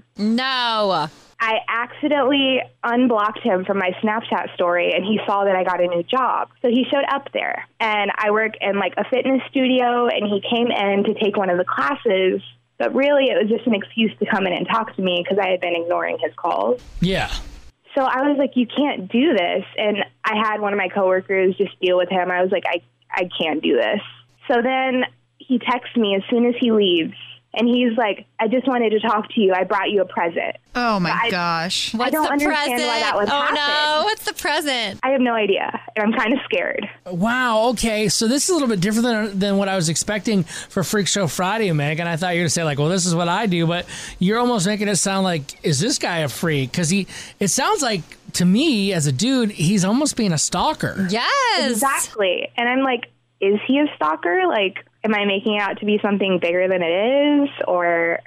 No. I accidentally unblocked him from my Snapchat story, and he saw that I got a new job. So he showed up there. And I work in like a fitness studio, and he came in to take one of the classes. But really, it was just an excuse to come in and talk to me because I had been ignoring his calls. Yeah. So I was like, you can't do this. And I had one of my coworkers just deal with him. I was like, I can't do this. So then he texts me as soon as he leaves. And he's like, I just wanted to talk to you. I brought you a present. Oh, my gosh. I don't understand why that would happen. Oh, no. What's the present? I have no idea. And I'm kind of scared. Wow. Okay. So this is a little bit different than what I was expecting for Freak Show Friday, Megan. I thought you were going to say, like, well, this is what I do. But you're almost making it sound like, is this guy a freak? Because it sounds like, to me, as a dude, he's almost being a stalker. Yes. Exactly. And I'm like, is he a stalker? Like, am I making it out to be something bigger than it is? Or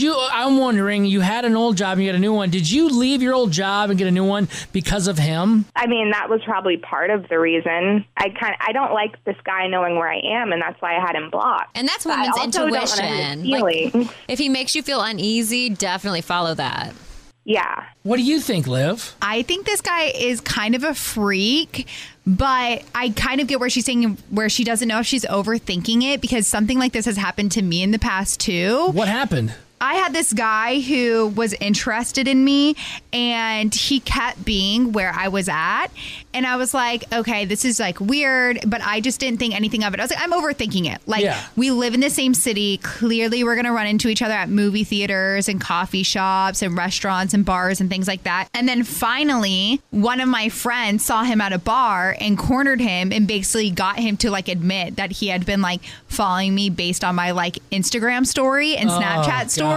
I'm wondering, you had an old job and you got a new one. Did you leave your old job and get a new one because of him? I mean, that was probably part of the reason. I don't like this guy knowing where I am, and that's why I had him blocked. And that's women's intuition. Like, if he makes you feel uneasy, definitely follow that. Yeah. What do you think, Liv? I think this guy is kind of a freak, but I kind of get where she's saying where she doesn't know if she's overthinking it, because something like this has happened to me in the past too. What happened? I had this guy who was interested in me, and he kept being where I was at. And I was like, okay, this is like weird, but I just didn't think anything of it. I was like, I'm overthinking it. Like, we live in the same city. Clearly, we're going to run into each other at movie theaters and coffee shops and restaurants and bars and things like that. And then finally, one of my friends saw him at a bar and cornered him and basically got him to like admit that he had been like following me based on my like Instagram story and Snapchat story.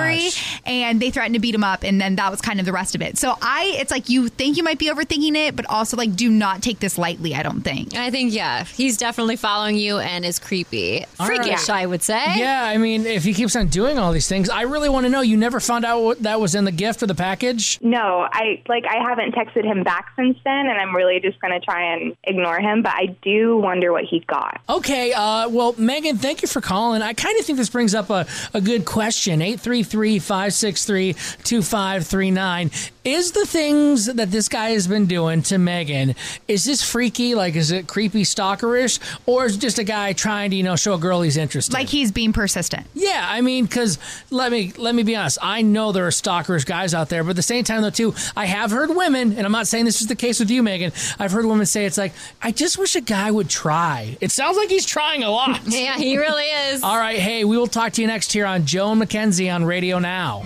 And they threatened to beat him up, and then that was kind of the rest of it. So it's like, you think you might be overthinking it, but also like, do not take this lightly, I don't think. I think, he's definitely following you and is creepy. Freakish, I would say. Yeah, I mean, if he keeps on doing all these things, I really want to know, you never found out what that was in the gift or the package? No, I haven't texted him back since then, and I'm really just going to try and ignore him, but I do wonder what he got. Okay, well, Megan, thank you for calling. I kind of think this brings up a good question. 833-563-2539. Is the things that this guy has been doing to Megan, is this freaky? Like, is it creepy, stalkerish? Or is it just a guy trying to, show a girl he's interested? Like he's being persistent. Yeah, I mean, because let me be honest. I know there are stalkerish guys out there, but at the same time, though, too, I have heard women, and I'm not saying this is the case with you, Megan. I've heard women say it's like, I just wish a guy would try. It sounds like he's trying a lot. Yeah, he really is. All right, hey, we will talk to you next here on Joe and Mackenzie on Radio Now.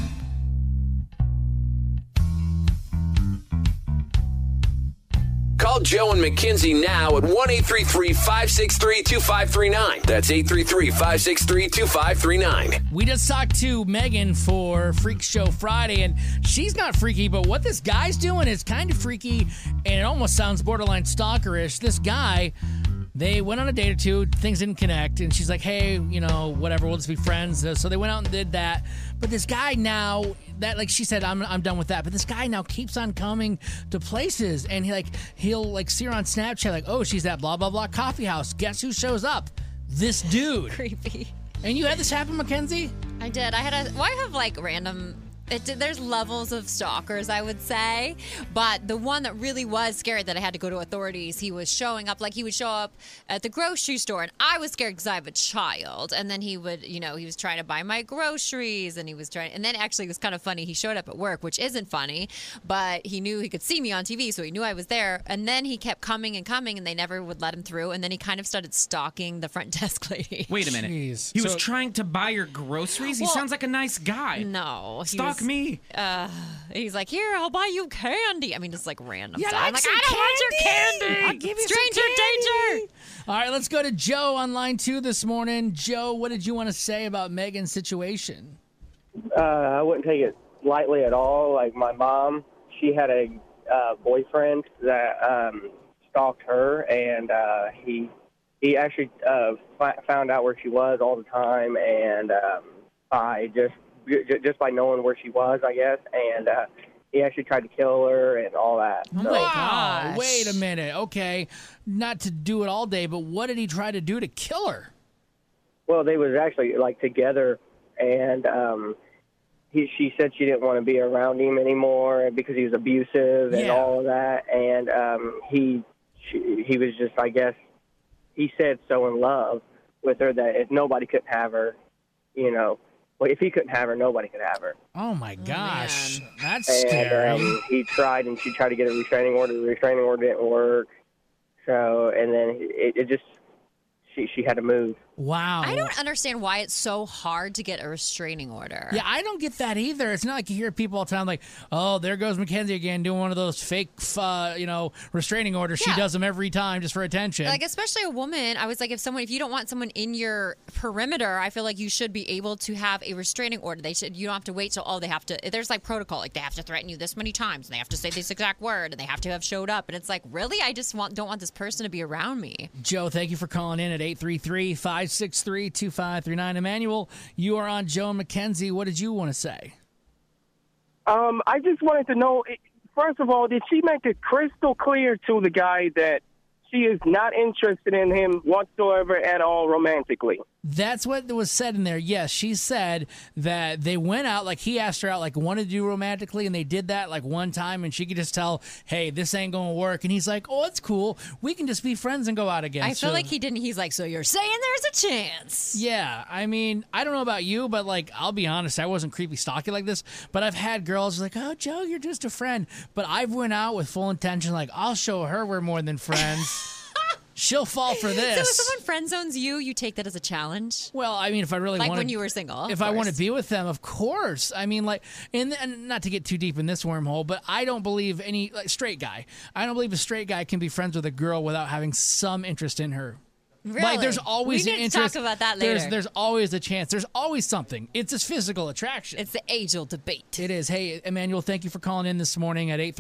Call Joe and Mackenzie now at 1-833-563-2539. That's 833-563-2539. We just talked to Megan for Freak Show Friday, and she's not freaky, but what this guy's doing is kind of freaky, and it almost sounds borderline stalkerish. This guy, they went on a date or two, things didn't connect, and she's like, hey, whatever, we'll just be friends. So they went out and did that. But this guy now, that, like she said, I'm done with that. But this guy now keeps on coming to places, and he'll see her on Snapchat, like, oh, she's at blah, blah, blah coffee house. Guess who shows up? This dude. Creepy. And you had this happen, Mackenzie? I did. I have random. There's levels of stalkers, I would say. But the one that really was scary that I had to go to authorities, he was showing up, he would show up at the grocery store. And I was scared because I have a child. And then he would, he was trying to buy my groceries. And then actually it was kind of funny. He showed up at work, which isn't funny. But he knew he could see me on TV, so he knew I was there. And then he kept coming, and they never would let him through. And then he kind of started stalking the front desk lady. Wait a minute. Jeez. He was trying to buy your groceries? He sounds like a nice guy. No. Stalk me. He's like, here, I'll buy you candy. I mean, just like random Yeah, stuff. I'm like, some I don't want your candy. candy. I'll give you some Stranger candy. danger. All right, let's go to Joe on line 2 this morning. Joe, what did you want to say about Megan's situation? I wouldn't take it lightly at all. Like my mom, she had a boyfriend that stalked her, and he actually found out where she was all the time, and by just by knowing where she was, I guess, and he actually tried to kill her and all that. Oh So- my gosh. Wait a minute. Okay, not to do it all day, but what did he try to do to kill her? Well, they was actually together, and she said she didn't want to be around him anymore because he was abusive and all of that. And he was just, I guess, he said so in love with her that if nobody could have her, well, if he couldn't have her, nobody could have her. Oh my gosh, that's And scary. he tried, and she tried to get a restraining order. The restraining order didn't work. So, and then it just, she had to move. Wow. I don't understand why it's so hard to get a restraining order. Yeah, I don't get that either. It's not like you hear people all the time like, oh, there goes Mackenzie again doing one of those fake, restraining orders. She Yeah. does them every time just for attention. Like, especially a woman, I was like, if you don't want someone in your perimeter, I feel like you should be able to have a restraining order. You don't have to wait till, there's protocol, they have to threaten you this many times, and they have to say this exact word, and they have to have showed up. And it's like, really? I just don't want this person to be around me. Joe, thank you for calling in at 833-563-2539. Emmanuel, you are on Joe and Mackenzie. What did you want to say? I just wanted to know, first of all, did she make it crystal clear to the guy that she is not interested in him whatsoever at all romantically? That's what was said in there. Yes, she said that they went out, he asked her out, wanted to do romantically, and they did that, one time, and she could just tell, hey, this ain't going to work. And he's like, oh, it's cool. We can just be friends and go out again. I feel like he didn't. He's like, so you're saying there's a chance? Yeah, I mean, I don't know about you, but, I'll be honest, I wasn't creepy stalky like this, but I've had girls like, oh, Joe, you're just a friend. But I've went out with full intention, I'll show her we're more than friends. She'll fall for this. So if someone friend zones you, you take that as a challenge? Well, I mean, if I really want when you were single. If I want to be with them, of course. I mean, and not to get too deep in this wormhole, but I don't believe any straight guy. I don't believe a straight guy can be friends with a girl without having some interest in her. Really? There's always we an need interest. to talk about that later. There's always a chance. There's always something. It's a physical attraction. It's the age-old debate. It is. Hey, Emmanuel, thank you for calling in this morning at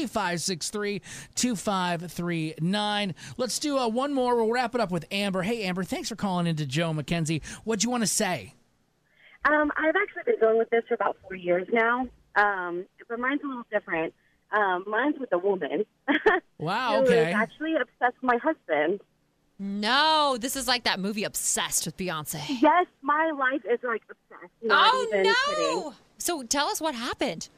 833-563-2539. Let's do one more. We'll wrap it up with Amber. Hey, Amber, thanks for calling into Joe Mackenzie. What'd you want to say? I've actually been going with this for about 4 years now, but mine's a little different. Mine's with a woman. Wow, who okay. is actually obsessed with my husband. No, this is like that movie Obsessed with Beyonce. Yes, my life is obsessed. Not even kidding. So tell us what happened.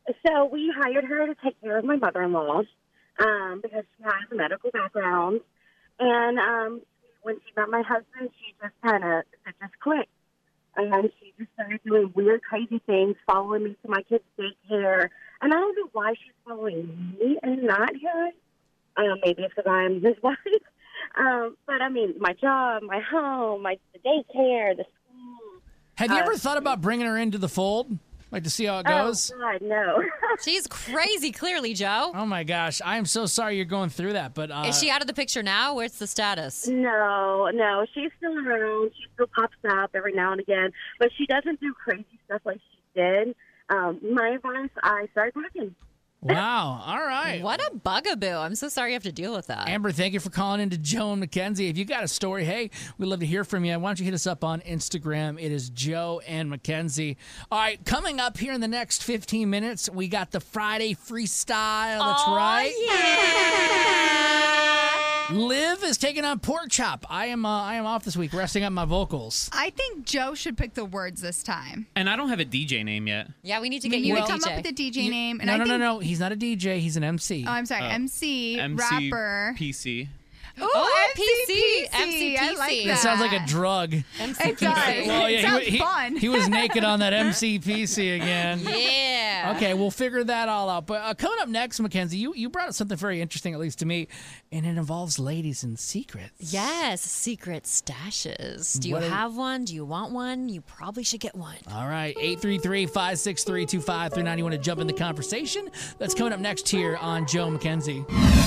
So we hired her to take care of my mother-in-law because she has a medical background. And when she met my husband, she just it just clicked. And she just started doing weird, crazy things, following me to my kids' daycare. And I don't know why she's following me and not him. Maybe it's because I'm his wife. But, I mean, my job, my home, the daycare, the school. Have you ever thought about bringing her into the fold? Like to see how it goes? Oh, God, no. She's crazy, clearly, Joe. Oh, my gosh. I am so sorry you're going through that. But Is she out of the picture now? Where's the status? No. She's still around. She still pops up every now and again. But she doesn't do crazy stuff like she did. My advice, I started talking. Wow. All right. What a bugaboo. I'm so sorry you have to deal with that. Amber, thank you for calling into Joe and Mackenzie. If you got a story, hey, we'd love to hear from you. Why don't you hit us up on Instagram? It is Joe and Mackenzie. All right, coming up here in the next 15 minutes, we got the Friday freestyle. That's right. Yeah. Liv is taking on Pork Chop. I am off this week, resting up my vocals. I think Joe should pick the words this time. And I don't have a DJ name yet. Yeah, we need to We get need you to a come DJ. up with a DJ name. And No. He's not a DJ. He's an MC. Oh, I'm sorry. MC, rapper. PC. Oh, MC. I like It that. sounds like a drug. It does. Well, It sounds he, fun. He was naked on that MCPC again. Yeah. Okay, we'll figure that all out. But coming up next, Mackenzie, you brought up something very interesting, at least to me, and it involves ladies and secrets. Yes, secret stashes. Do you What are- have one? Do you want one? You probably should get one. All right, 833-563-2539. You want to jump in the conversation? That's coming up next here on Joe Mackenzie.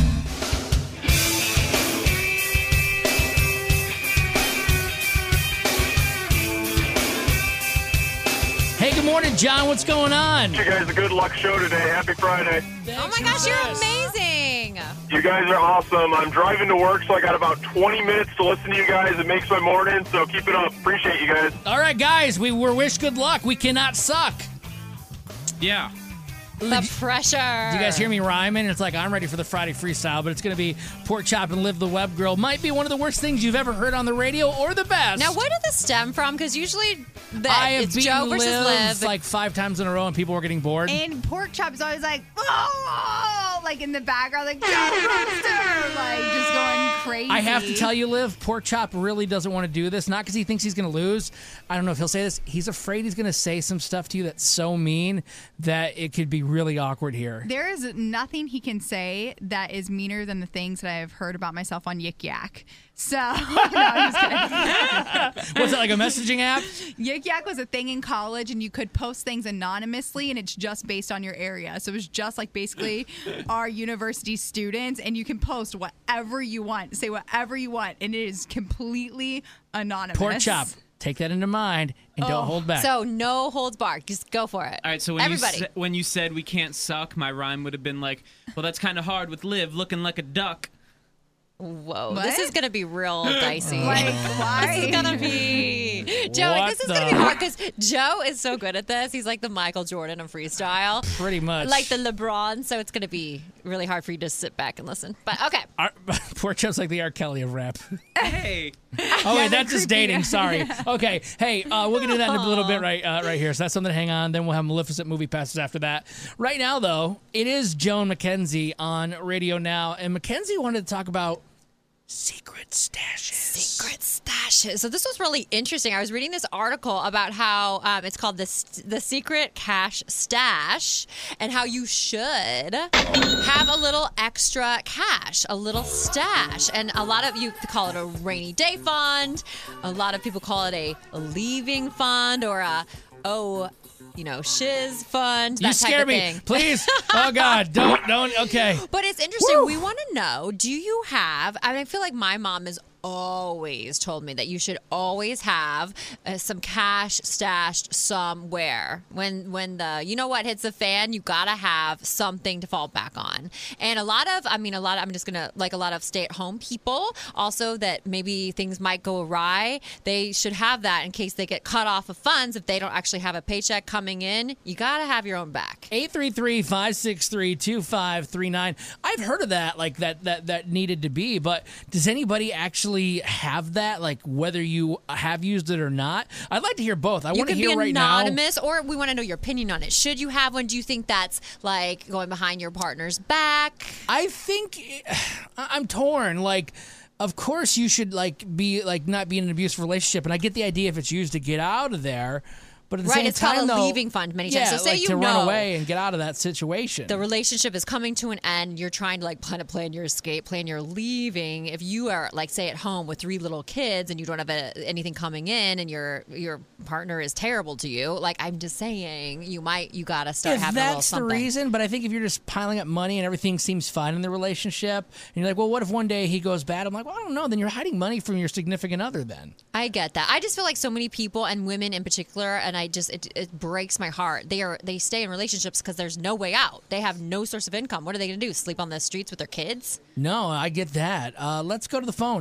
Hey, good morning, John. What's going on? You guys a good luck show today. Happy Friday. Oh my gosh, you're amazing. You guys are awesome. I'm driving to work, so I got about 20 minutes to listen to you guys. It makes my morning, so keep it up. Appreciate you guys. All right, guys, we wish good luck. We cannot suck. Yeah. The pressure. Do you guys hear me rhyming? It's like I'm ready for the Friday freestyle, but it's going to be Pork Chop and Liv the Web Girl. Might be one of the worst things you've ever heard on the radio, or the best. Now, where did this stem from? Because usually I have it's beaten Joe versus Liv. like 5 times in a row, and people were getting bored. And Pork Chop is always like, oh, like in the background, like, Joe Roaster, like just going crazy. I have to tell you, Liv, Pork Chop really doesn't want to do this. Not because he thinks he's going to lose. I don't know if he'll say this. He's afraid he's going to say some stuff to you that's so mean that it could be really awkward here. There is nothing he can say that is meaner than the things that I have heard about myself on Yik Yak. So, no, I'm just kidding. What's that, like a messaging app? Yik Yak was a thing in college, and you could post things anonymously, and it's just based on your area. So it was just like basically our university students, and you can post whatever you want, say whatever you want, and it is completely anonymous. Pork Chop. Take that into mind and don't hold back. So no holds barred. Just go for it. All right, so when you said we can't suck, my rhyme would have been like, well, that's kind of hard with Liv looking like a duck. Whoa, this is going to be real dicey. Like, why? This is going to be... Joe, What this is going to be hard because Joe is so good at this. He's like the Michael Jordan of freestyle. Pretty much. Like the LeBron, so it's going to be really hard for you to sit back and listen. But okay. Pork Chop's like the R. Kelly of rap. Hey. Oh, wait, that's just dating. Sorry. Okay. Hey, we're going to do that in a little bit right here. So that's something to hang on. Then we'll have Maleficent movie passes after that. Right now, though, it is Joe and Mackenzie on Radio Now. And Mackenzie wanted to talk about secret stashes. Secret stashes. So this was really interesting. I was reading this article about how it's called the secret cash stash, and how you should have a little extra cash, a little stash. And a lot of you call it a rainy day fund. A lot of people call it a leaving fund, or a shiz fund. That You scare type of me. thing. Please. Oh, God. Don't. Okay. But it's interesting. We want to know, do you have, I feel like my mom has always told me that you should always have some cash stashed somewhere. When the you know what hits the fan, you gotta have something to fall back on. And a lot of stay-at-home people also, that maybe things might go awry, they should have that in case they get cut off of funds. If they don't actually have a paycheck coming in, you gotta have your own back. 833-563-2539. I've heard of that, like that needed to be, but does anybody actually actually have that, like whether you have used it or not? I'd like to hear both. I You want to can hear be right now. anonymous, or we want to know your opinion on it. Should you have one? Do you think that's like going behind your partner's back? I think I'm torn. Like, of course you should be not be in an abusive relationship, and I get the idea if it's used to get out of there. But at the same It's time, called a though, leaving fund many times. yeah, So say like you to know run away and get out of that situation. the relationship is coming to an end. You're trying to plan your escape plan. You're leaving. If you are say at home with 3 little kids and you don't have anything coming in, and your partner is terrible to you, I'm just saying you gotta start if having a little that's the something. reason, but I think if you're just piling up money and everything seems fine in the relationship, and you're like, well, what if one day he goes bad? I'm like, well, I don't know. Then you're hiding money from your significant other then. I get that. I just feel like so many people, and women in particular, and it breaks my heart. They stay in relationships because there's no way out. They have no source of income. What are they going to do? Sleep on the streets with their kids? No, I get that. Let's go to the phone,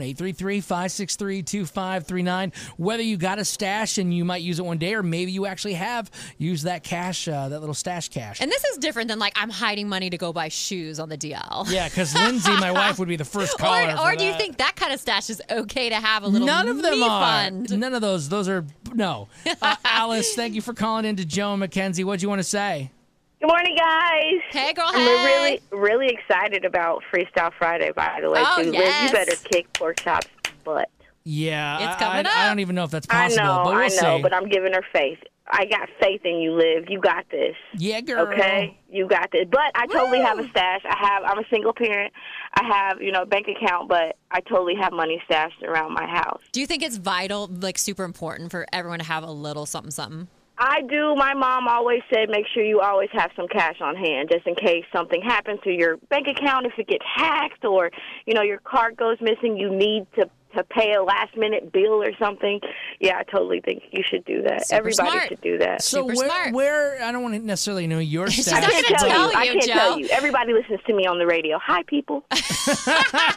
833-563-2539. Whether you got a stash and you might use it one day, or maybe you actually have used that cash, that little stash cash. And this is different than I'm hiding money to go buy shoes on the DL. Yeah, because Lindsay, my wife, would be the first caller. Or do you think that kind of stash is okay to have a little None of them me are. fund? None of those. Those are no. Alice, thank you for calling in to Joe and Mackenzie. What do you want to say? Good morning, guys. Hey, girl. And we're really, really excited about Freestyle Friday, by the way, Oh, too. Liz, yes. you better kick Pork Chop's butt. Yeah, It's coming I up. don't even know if that's possible, but we'll I know, see. but I'm giving her faith. I got faith in you, Liv. You got this. Yeah, girl. Okay? You got this. But I totally have a stash. I'm a single parent. I have, a bank account, but I totally have money stashed around my house. Do you think it's vital, super important for everyone to have a little something, something? I do. My mom always said make sure you always have some cash on hand just in case something happens to your bank account, if it gets hacked or, your card goes missing, you need to pay a last-minute bill or something. Yeah, I totally think you should do that. Super Everybody smart. should do that. So where I don't want to necessarily know your She's stash. not gonna I tell you, can't Joe. tell you. Everybody listens to me on the radio. Hi, people. She's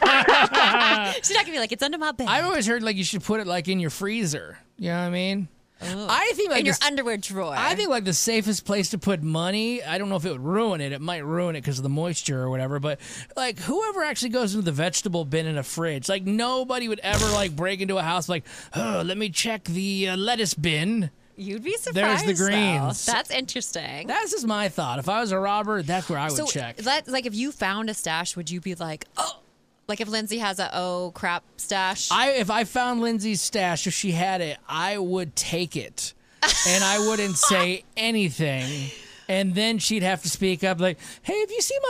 not going to be like, it's under my bed. I've always heard you should put it in your freezer. You know what I mean? I think in your underwear drawer. I think the safest place to put money. I don't know if it would ruin it. It might ruin it because of the moisture or whatever. But whoever actually goes into the vegetable bin in a fridge, nobody would ever break into a house oh, let me check the lettuce bin. You'd be There's surprised. the greens. Though. That's interesting. That's just my thought. If I was a robber, that's where I would check. If you found a stash, would you be like, oh? If Lindsay has a oh crap stash? If I found Lindsay's stash, if she had it, I would take it. And I wouldn't say anything. And then she'd have to speak up hey, have you seen my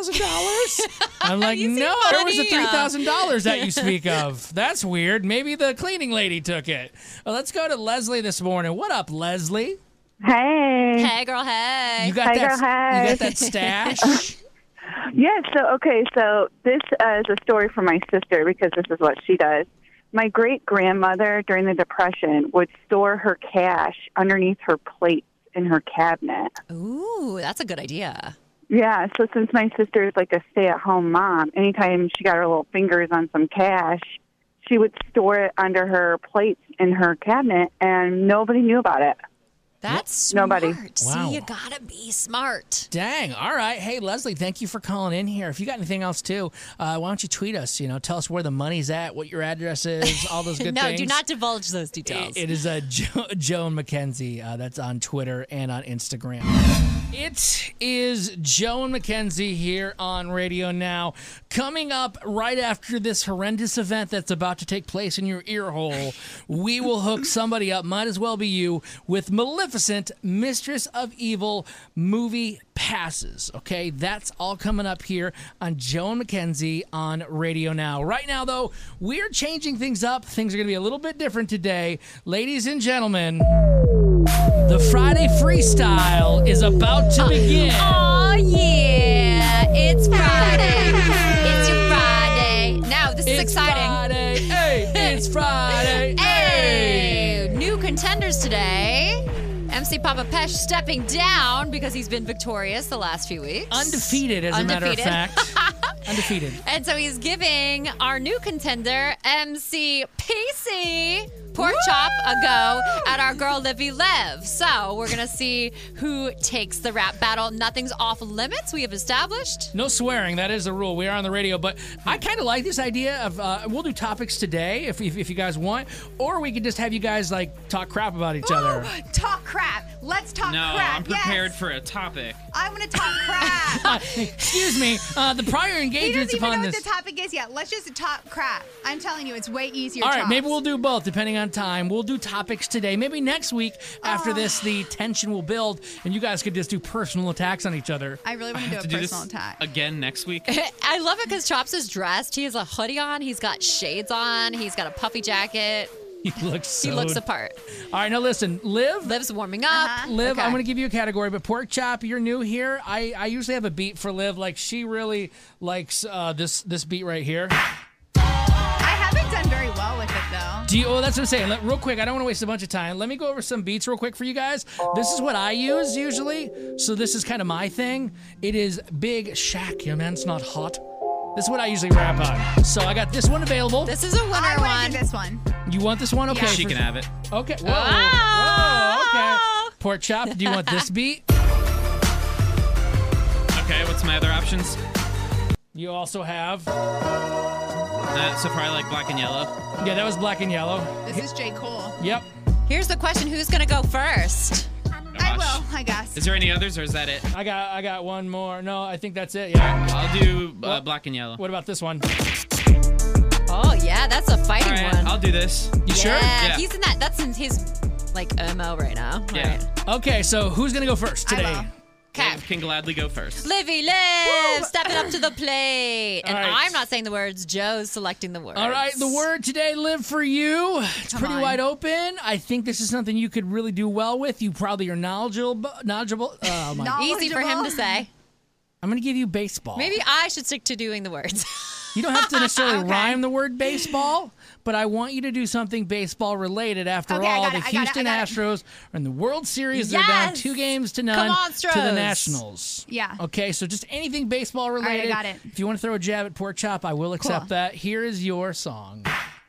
$3,000? I'm like, no, where was the $3,000 that you speak of? That's weird. Maybe the cleaning lady took it. Well, let's go to Leslie this morning. What up, Leslie? Hey. Hey, girl, hey. You got Hey, that, girl, hey. You got that stash? Yes. So this is a story from my sister because this is what she does. My great-grandmother during the Depression would store her cash underneath her plates in her cabinet. Ooh, that's a good idea. Yeah, so since my sister is a stay-at-home mom, anytime she got her little fingers on some cash, she would store it under her plates in her cabinet, and nobody knew about it. That's smart. Nobody. Wow. See, you gotta be smart. Dang. All right. Hey, Leslie, thank you for calling in here. If you got anything else, too, why don't you tweet us? Tell us where the money's at, what your address is, all those good no, things. do not divulge those details. It is Joe and Mackenzie. That's on Twitter and on Instagram. It is Joe and Mackenzie here on Radio Now. Coming up right after this horrendous event that's about to take place in your ear hole, we will hook somebody up, might as well be you, with Maleficent, Mistress of Evil movie passes. Okay, that's all coming up here on Joe and Mackenzie on Radio Now. Right now, though, we're changing things up. Things are going to be a little bit different today. Ladies and gentlemen, the Friday Freestyle is about to begin. Oh, yeah. It's Friday. It's your Friday. Now, this is exciting. Friday. Hey, it's Friday. Hey. New contenders today. MC Papa Pesh stepping down because he's been victorious the last few weeks. Undefeated, as a matter of fact. Undefeated. And so he's giving our new contender, MC Pacey, Pork Chop a go at our girl Livy Liv. So we're going to see who takes the rap battle. Nothing's off limits, we have established. No swearing. That is the rule. We are on the radio, but I kind of like this idea of we'll do topics today if you guys want, or we could just have you guys like talk crap about each other. Talk crap. Let's talk No, crap. I'm prepared for a topic. I want to talk crap. Excuse me. The prior He engagements doesn't even upon know this. what the topic is yet. Let's just talk crap. I'm telling you, it's way easier. All right, tops. maybe we'll do both depending on time. We'll do topics today. Maybe next week after this, the tension will build, and you guys could just do personal attacks on each other. I really want to do a do personal this attack. again next week. I love it because Chops is dressed. He has a hoodie on. He's got shades on. He's got a puffy jacket. He looks He looks the part. All right, now listen, Liv's warming up. Liv, Okay. I'm going to give you a category, but Pork Chop, you're new here. I usually have a beat for Liv. Like, she really likes this beat right here. I haven't done very well with it though. Oh, that's what I'm saying. Real quick, I don't want to waste a bunch of time. Let me go over some beats real quick for you guys. This is what I use usually, so this is kind of my thing. It is Big Shaq, your man's not hot. This is what I usually rap on. So I got this one available. This is a winner I wanna one. do this one. You want this one? Okay. She can have it. Okay. Whoa. Oh. Whoa. Okay. Pork Chop, do you want this beat? Okay, what's my other options? You also have. So far, I like Black and Yellow. Yeah, that was Black and Yellow. This is J. Cole. Yep. Here's the question: who's gonna go first? I will, I guess. Is there any others, or is that it? I got one more. No, I think that's it. Yeah. I'll do Black and Yellow. What about this one? Oh yeah, that's a fighting All right, one. I'll do this. You sure? Yeah, he's in that. That's in his like MO right now. Yeah. Right. Okay, so who's gonna go first today? Dave can gladly go first. Livy Liv, stepping up to the plate. And All right. I'm not saying the words. Joe's selecting the words. All right, the word today, Liv, for you. It's Come pretty on. wide open. I think this is something you could really do well with. You probably are knowledgeable. Oh my! Easy for him to say. I'm gonna give you baseball. Maybe I should stick to doing the words. You don't have to necessarily rhyme the word baseball, but I want you to do something baseball related. After Okay, I all, got the it, I got it, Houston I got it. Astros are in the World Series. They're down Yes! 2-0 Come on, to the Stros. Nationals. Yeah. Okay, so just anything baseball right, I related. got it. If you want to throw a jab at Pork Chop, I will accept Cool. that. Here is your song.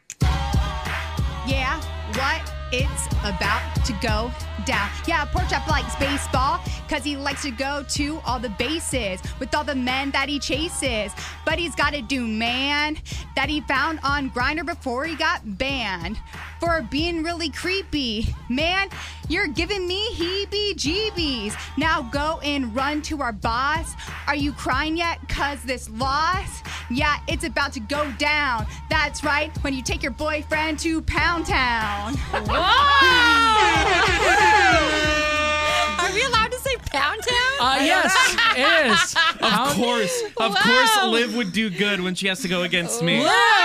Yeah, what? It's about to go down. Yeah, Pork Chop likes baseball because he likes to go to all the bases with all the men that he chases. But he's got to do man that he found on Grindr before he got banned for being really creepy. Man, you're giving me heebie-jeebies. Now go and run to our boss. Are you crying yet? Cause this loss? Yeah, it's about to go down. That's right, when you take your boyfriend to Pound Town. Are we allowed to say Pound Town? Yes, it is. Of course, Liv would do good when she has to go against me.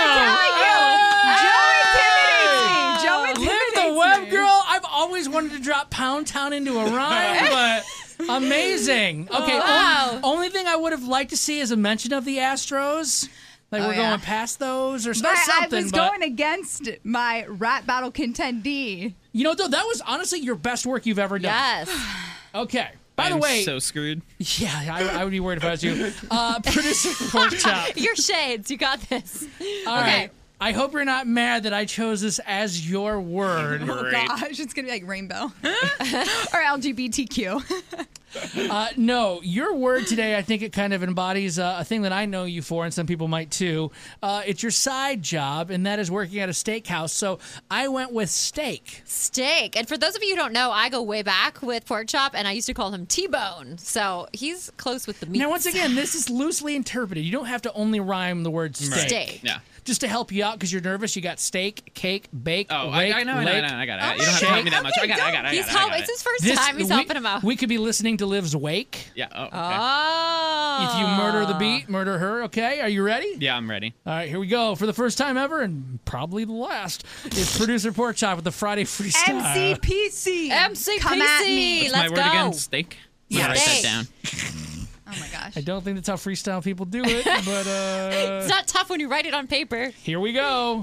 Joe Liv intimidates the me. web girl. I've always wanted to drop Pound Town into a rhyme, but amazing. Okay, Wow. only thing I would have liked to see is a mention of the Astros. Like we're going past those or But I something. was but going against my rap battle contendee. you know, though, that was honestly your best work you've ever done. Yes. Okay. By the I'm way, so screwed. yeah, I would be worried if I was you. Producer Pork Chop. Your shades. You got this. All right. I hope you're not mad that I chose this as your word. Oh gosh, it's gonna be like rainbow or LGBTQ. No, your word today, I think it kind of embodies a thing that I know you for, and some people might too. It's your side job, and that is working at a steakhouse. So I went with steak. Steak. And for those of you who don't know, I go way back with Pork Chop, and I used to call him T-Bone. So he's close with the meat. Now, once again, this is loosely interpreted. You don't have to only rhyme the word steak. Right. Steak. Yeah. Just to help you out because you're nervous, you got steak, cake, bake, Oh, rake, I know, lake, I got it. You don't have to help me that much. I got it. He's helping. It's his first time. He's helping him out. We could be listening to Liv's Wake. Yeah. Oh, okay. Oh. If you murder the beat, murder her. Okay, are you ready? Yeah, I'm ready. All right, here we go. For the first time ever, and probably the last, it's producer Pork Chop with the Friday Freestyle. MCPC. MCPC. Come at me. What's Let's my word go. again? Steak? I'm gonna write that down. Oh my gosh. I don't think that's how freestyle people do it, but It's not tough when you write it on paper. here we go.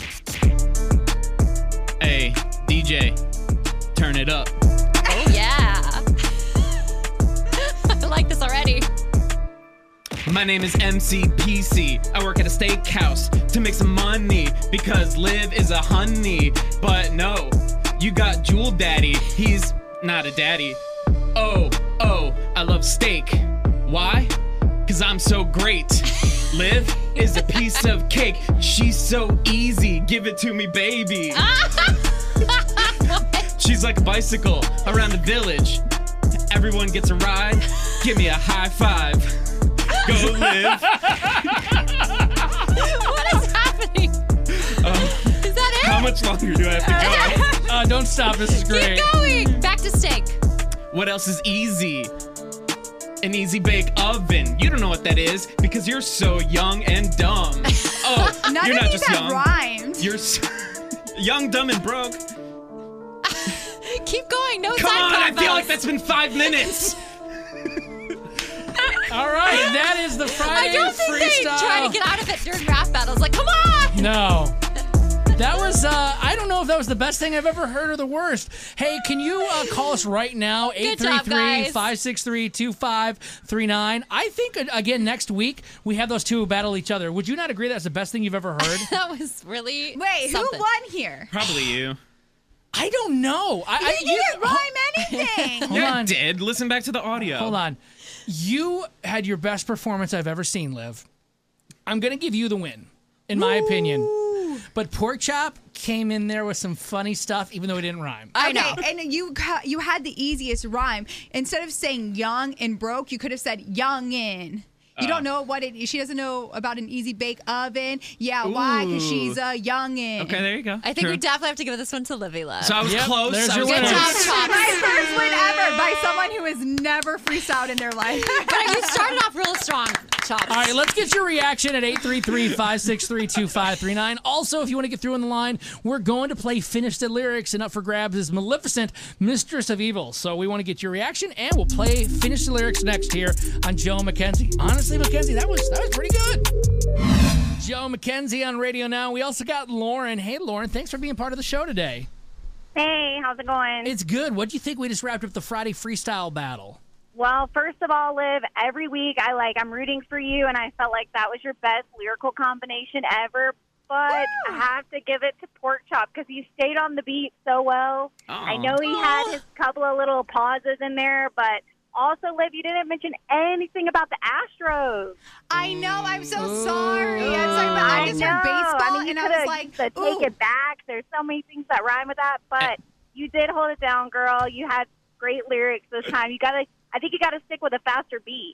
Hey, DJ, turn it up. Oh, yeah. I like this already. My name is MCPC. I work at a steakhouse to make some money because Liv is a honey. But no, you got Jewel Daddy. He's not a daddy. Oh, I love steak. Why? Cause I'm so great. Liv is a piece of cake. She's so easy. Give it to me, baby. She's like a bicycle around the village. Everyone gets a ride. Give me a high five. Go Liv. What is happening? Is that it? How much longer do I have to go? Don't stop. This is great. Keep going. Back to steak. What else is easy? An easy bake oven. You don't know what that is because you're so young and dumb. Oh, None you're of not these just have young. rhymed. You're young, dumb, and broke. Keep going. No Come side on, I combos. feel like that's been 5 minutes. All right, that is the Friday I don't think freestyle. they try to get out of it during rap battles. Like, come on. No. That was, I don't know if that was the best thing I've ever heard or the worst. Hey, can you call us right now? Good job, guys. 833-563-2539. I think, again, next week, we have those two who battle each other. Would you not agree that's the best thing you've ever heard? That was really Wait, something. who won here? Probably you. I don't know. You didn't rhyme anything. Hold Yeah, I on. did. Listen back to the audio. Hold on. You had your best performance I've ever seen, Liv. I'm going to give you the win, in my opinion. But Pork Chop came in there with some funny stuff, even though it didn't rhyme. I know. And you had the easiest rhyme. Instead of saying young and broke, you could have said youngin'. You don't know what it is. She doesn't know about an easy bake oven. Yeah, why? Because Ooh. she's a youngin'. Okay, there you go. I think True. we definitely have to give this one to Livy Love. So I was close. there's I your was winner. Good job, close. Chops. My first win ever by someone who has never freestyled in their life. But you started off real strong, Chops. All right, let's get your reaction at 833-563-2539. Also, if you want to get through on the line, we're going to play Finish the Lyrics, and up for grabs is Maleficent, Mistress of Evil. So we want to get your reaction, and we'll play Finish the Lyrics next here on Joe McKenzie. Honestly, McKenzie, that was pretty good. Joe McKenzie on Radio Now. We also got Lauren. Hey, Lauren, thanks for being part of the show today. Hey, how's it going? It's good. What do you think we just wrapped up the Friday freestyle battle? Well, first of all, Liv, every week I'm rooting for you, and I felt like that was your best lyrical combination ever. But I have to give it to Pork Chop because he stayed on the beat so well. I know he had his couple of little pauses in there, but also, Liv, you didn't mention anything about the Astros. I know. I'm so sorry. I'm sorry, but I just heard baseball, I mean, you and I was could've like, said, take it back. There's so many things that rhyme with that, but you did hold it down, girl. You had great lyrics this time. I think you got to stick with a faster beat.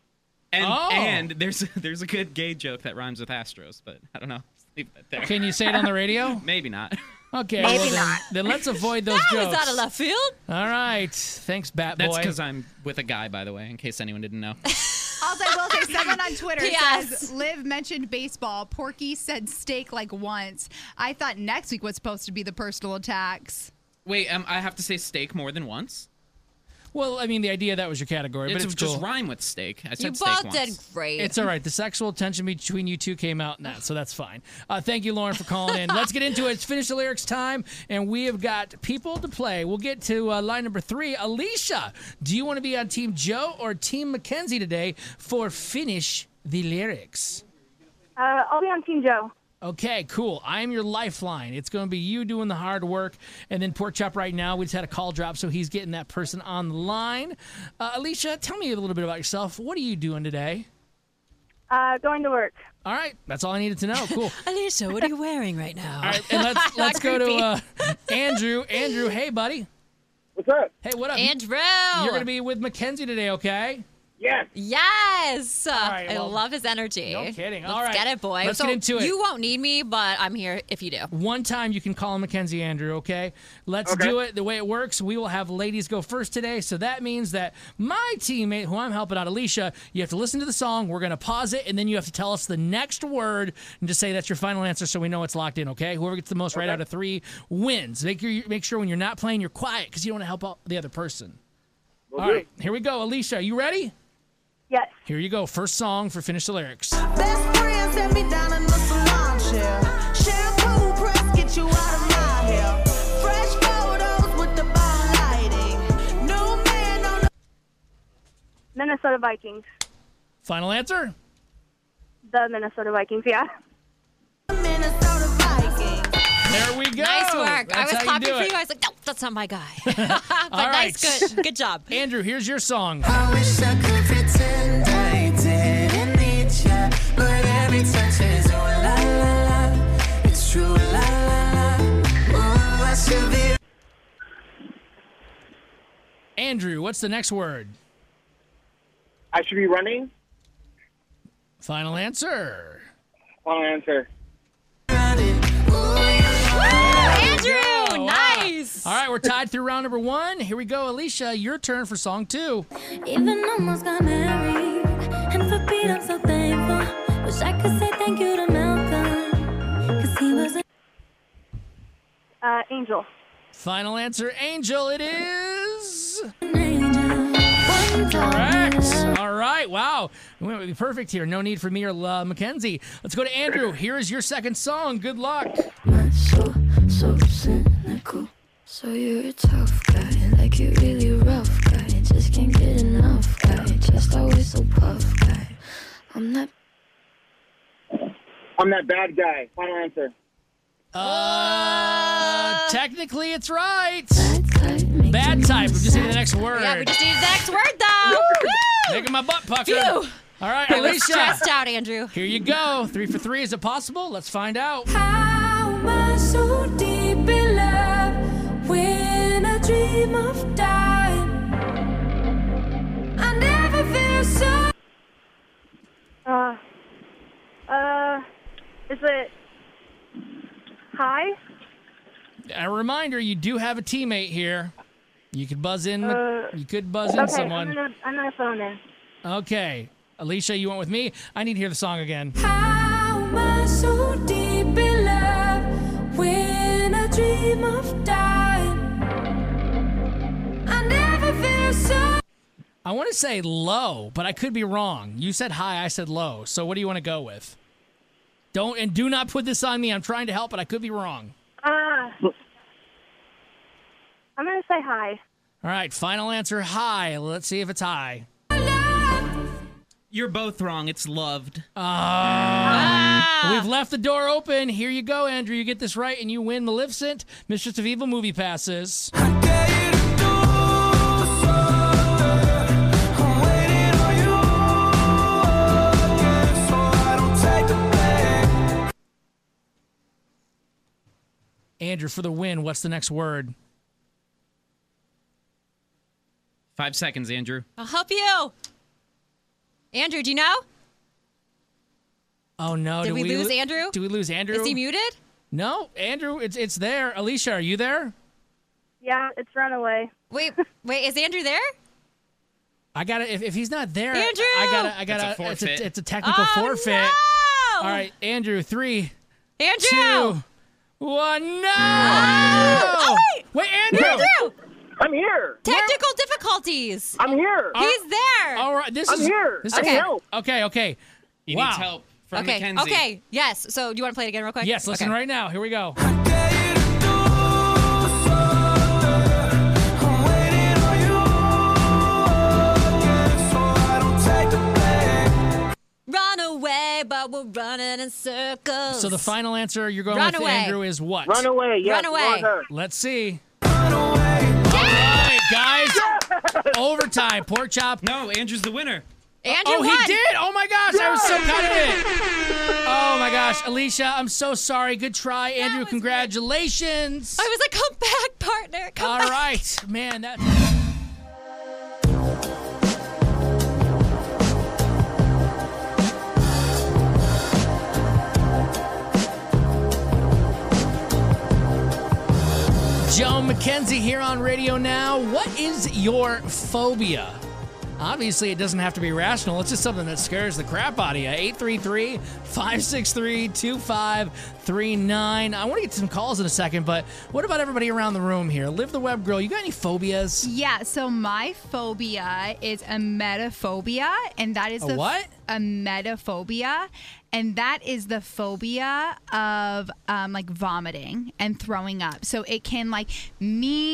And there's a good gay joke that rhymes with Astros, but I don't know. Just leave that there. Can you say it on the radio? Maybe not. Okay, Maybe well not. then let's avoid those That jokes. was out of left field. All right. Thanks, Bat Boy. That's because I'm with a guy, by the way, in case anyone didn't know. Also, I will say, someone on Twitter P.S. says, Liv mentioned baseball. Porky said steak like once. I thought next week was supposed to be the personal attacks. Wait, I have to say steak more than once? Well, I mean, the idea that was your category, but it's just cool. rhyme with steak. I said You steak both once. did great. It's all right. The sexual tension between you two came out in that, so that's fine. Thank you, Lauren, for calling in. Let's get into it. It's Finish the Lyrics time, and we have got people to play. We'll get to line number 3. Alicia, do you want to be on Team Joe or Team McKenzie today for Finish the Lyrics? I'll be on Team Joe. Okay, cool. I am your lifeline. It's going to be you doing the hard work. And then Pork Chop right now, we just had a call drop, so he's getting that person on the line. Alicia, tell me a little bit about yourself. What are you doing today? Going to work. All right, that's all I needed to know. Cool. Alicia, what are you wearing right now? All right, and let's go to Andrew. Andrew, hey, buddy. What's up? Hey, what up? Andrew. You're going to be with Mackenzie today, okay? Yes. Yes. right, I well, love his energy. no kidding. Let's All right. get it, boy. Let's so get into it. You won't need me, but I'm here if you do. One time you can call Mackenzie Andrew, okay? Let's do it the way it works. We will have ladies go first today, so that means that my teammate, who I'm helping out, Alicia, you have to listen to the song. We're going to pause it, and then you have to tell us the next word and just say that's your final answer so we know it's locked in, okay? Whoever gets the most right out of 3 wins. Make sure when you're not playing, you're quiet because you don't want to help out the other person. All right, here we go. Alicia, are you ready? Yes. Here you go. First song for Finish the Lyrics. Best friend set me down in the salon chair. Shampoo press, get you out of my hair. Fresh photos with the bomb lighting. New man on the Minnesota Vikings. Final answer? The Minnesota Vikings, yeah. There we go. Nice work. That's I was how clapping do for it. you. I was like, nope, that's not my guy. But All nice, right. good job. Andrew, here's your song. I wish I could pretend I didn't need ya, but every touch is ooh la la la. It's true la la la. Ooh, I should be. Andrew, what's the next word? I should be running. Final answer. Final answer. Andrew, Wow. nice. All right, we're tied through round number 1. Here we go, Alicia. Your turn for song 2. Even almost got married, and for Pete I'm so thankful. Wish I could say thank you to Malcolm, 'cause he was Angel. Final answer, Angel. It is an angel. correct. All right, wow. We went with the perfect here. No need for me or Mackenzie. Let's go to Andrew. Here is your second song. Good luck. So cynical. So you're a tough guy, like you really rough guy. Just can't get enough guy. Just always so puff guy. I'm that bad guy. Final answer. Technically, it's right. Bad type. We just need the next word. Yeah, we just need the next word, though. Woo! Making my butt pucker. Phew. All right, I was Alicia. stressed out, Andrew. Here you go. 3 for 3. Is it possible? Let's find out. How am I so deep in love when I dream of dying? I never feel so. Is it Hi? A reminder, you do have a teammate here. You could buzz in. You could buzz in Okay, someone. I'm gonna phone in. Okay. Alicia, you went with me. I need to hear the song again. How am I so deep in love when I dream of dying? I never feel so. I want to say low, but I could be wrong. You said high, I said low. So what do you want to go with? Do not put this on me. I'm trying to help, but I could be wrong. I'm gonna say hi. All right, final answer, high. Let's see if it's high. You're both wrong. It's loved. We've left the door open. Here you go, Andrew. You get this right, and you win Maleficent, Mistress of Evil movie passes. Andrew, for the win, what's the next word? 5 seconds, Andrew. I'll help you. Andrew, do you know? Oh, no. Did we lose Andrew? Do we lose Andrew? Is he muted? No, Andrew, it's there. Alicia, are you there? Yeah, it's Runaway. Wait, is Andrew there? I gotta. If he's not there, Andrew! I gotta. It's a forfeit. It's a technical forfeit. No! All right, Andrew. 3, Andrew! 2, 1. No! Oh, Wait, Andrew! Andrew! I'm here. Technical difficulties. I'm here. He's there. All right, I'm here. This I is need help. Okay. He Wow. needs help from Okay, Mackenzie. okay, yes. So do you want to play it again real quick? Yes, listen Okay. right now. Here we go. Run away, but we're running in circles. So the final answer you're going with, Runaway. Andrew, is what? Runaway. Yes. Runaway. Well done. Let's see. All right, guys. Overtime. Pork chop. No, Andrew's the winner. Andrew he won. did! Oh my gosh, I was so confident. Oh my gosh, Alicia, I'm so sorry. Good try, Andrew. Congratulations. I was like, come back, partner. Come All back. right, man. That. Joe McKenzie here on Radio Now. What is your phobia? Obviously, it doesn't have to be rational. It's just something that scares the crap out of you. 833-563-2539. I want to get to some calls in a second, but what about everybody around the room here? Live the Web Girl, you got any phobias? Yeah, so my phobia is emetophobia, and that is A the what? Emetophobia, and that is the phobia of like vomiting and throwing up. So it can like me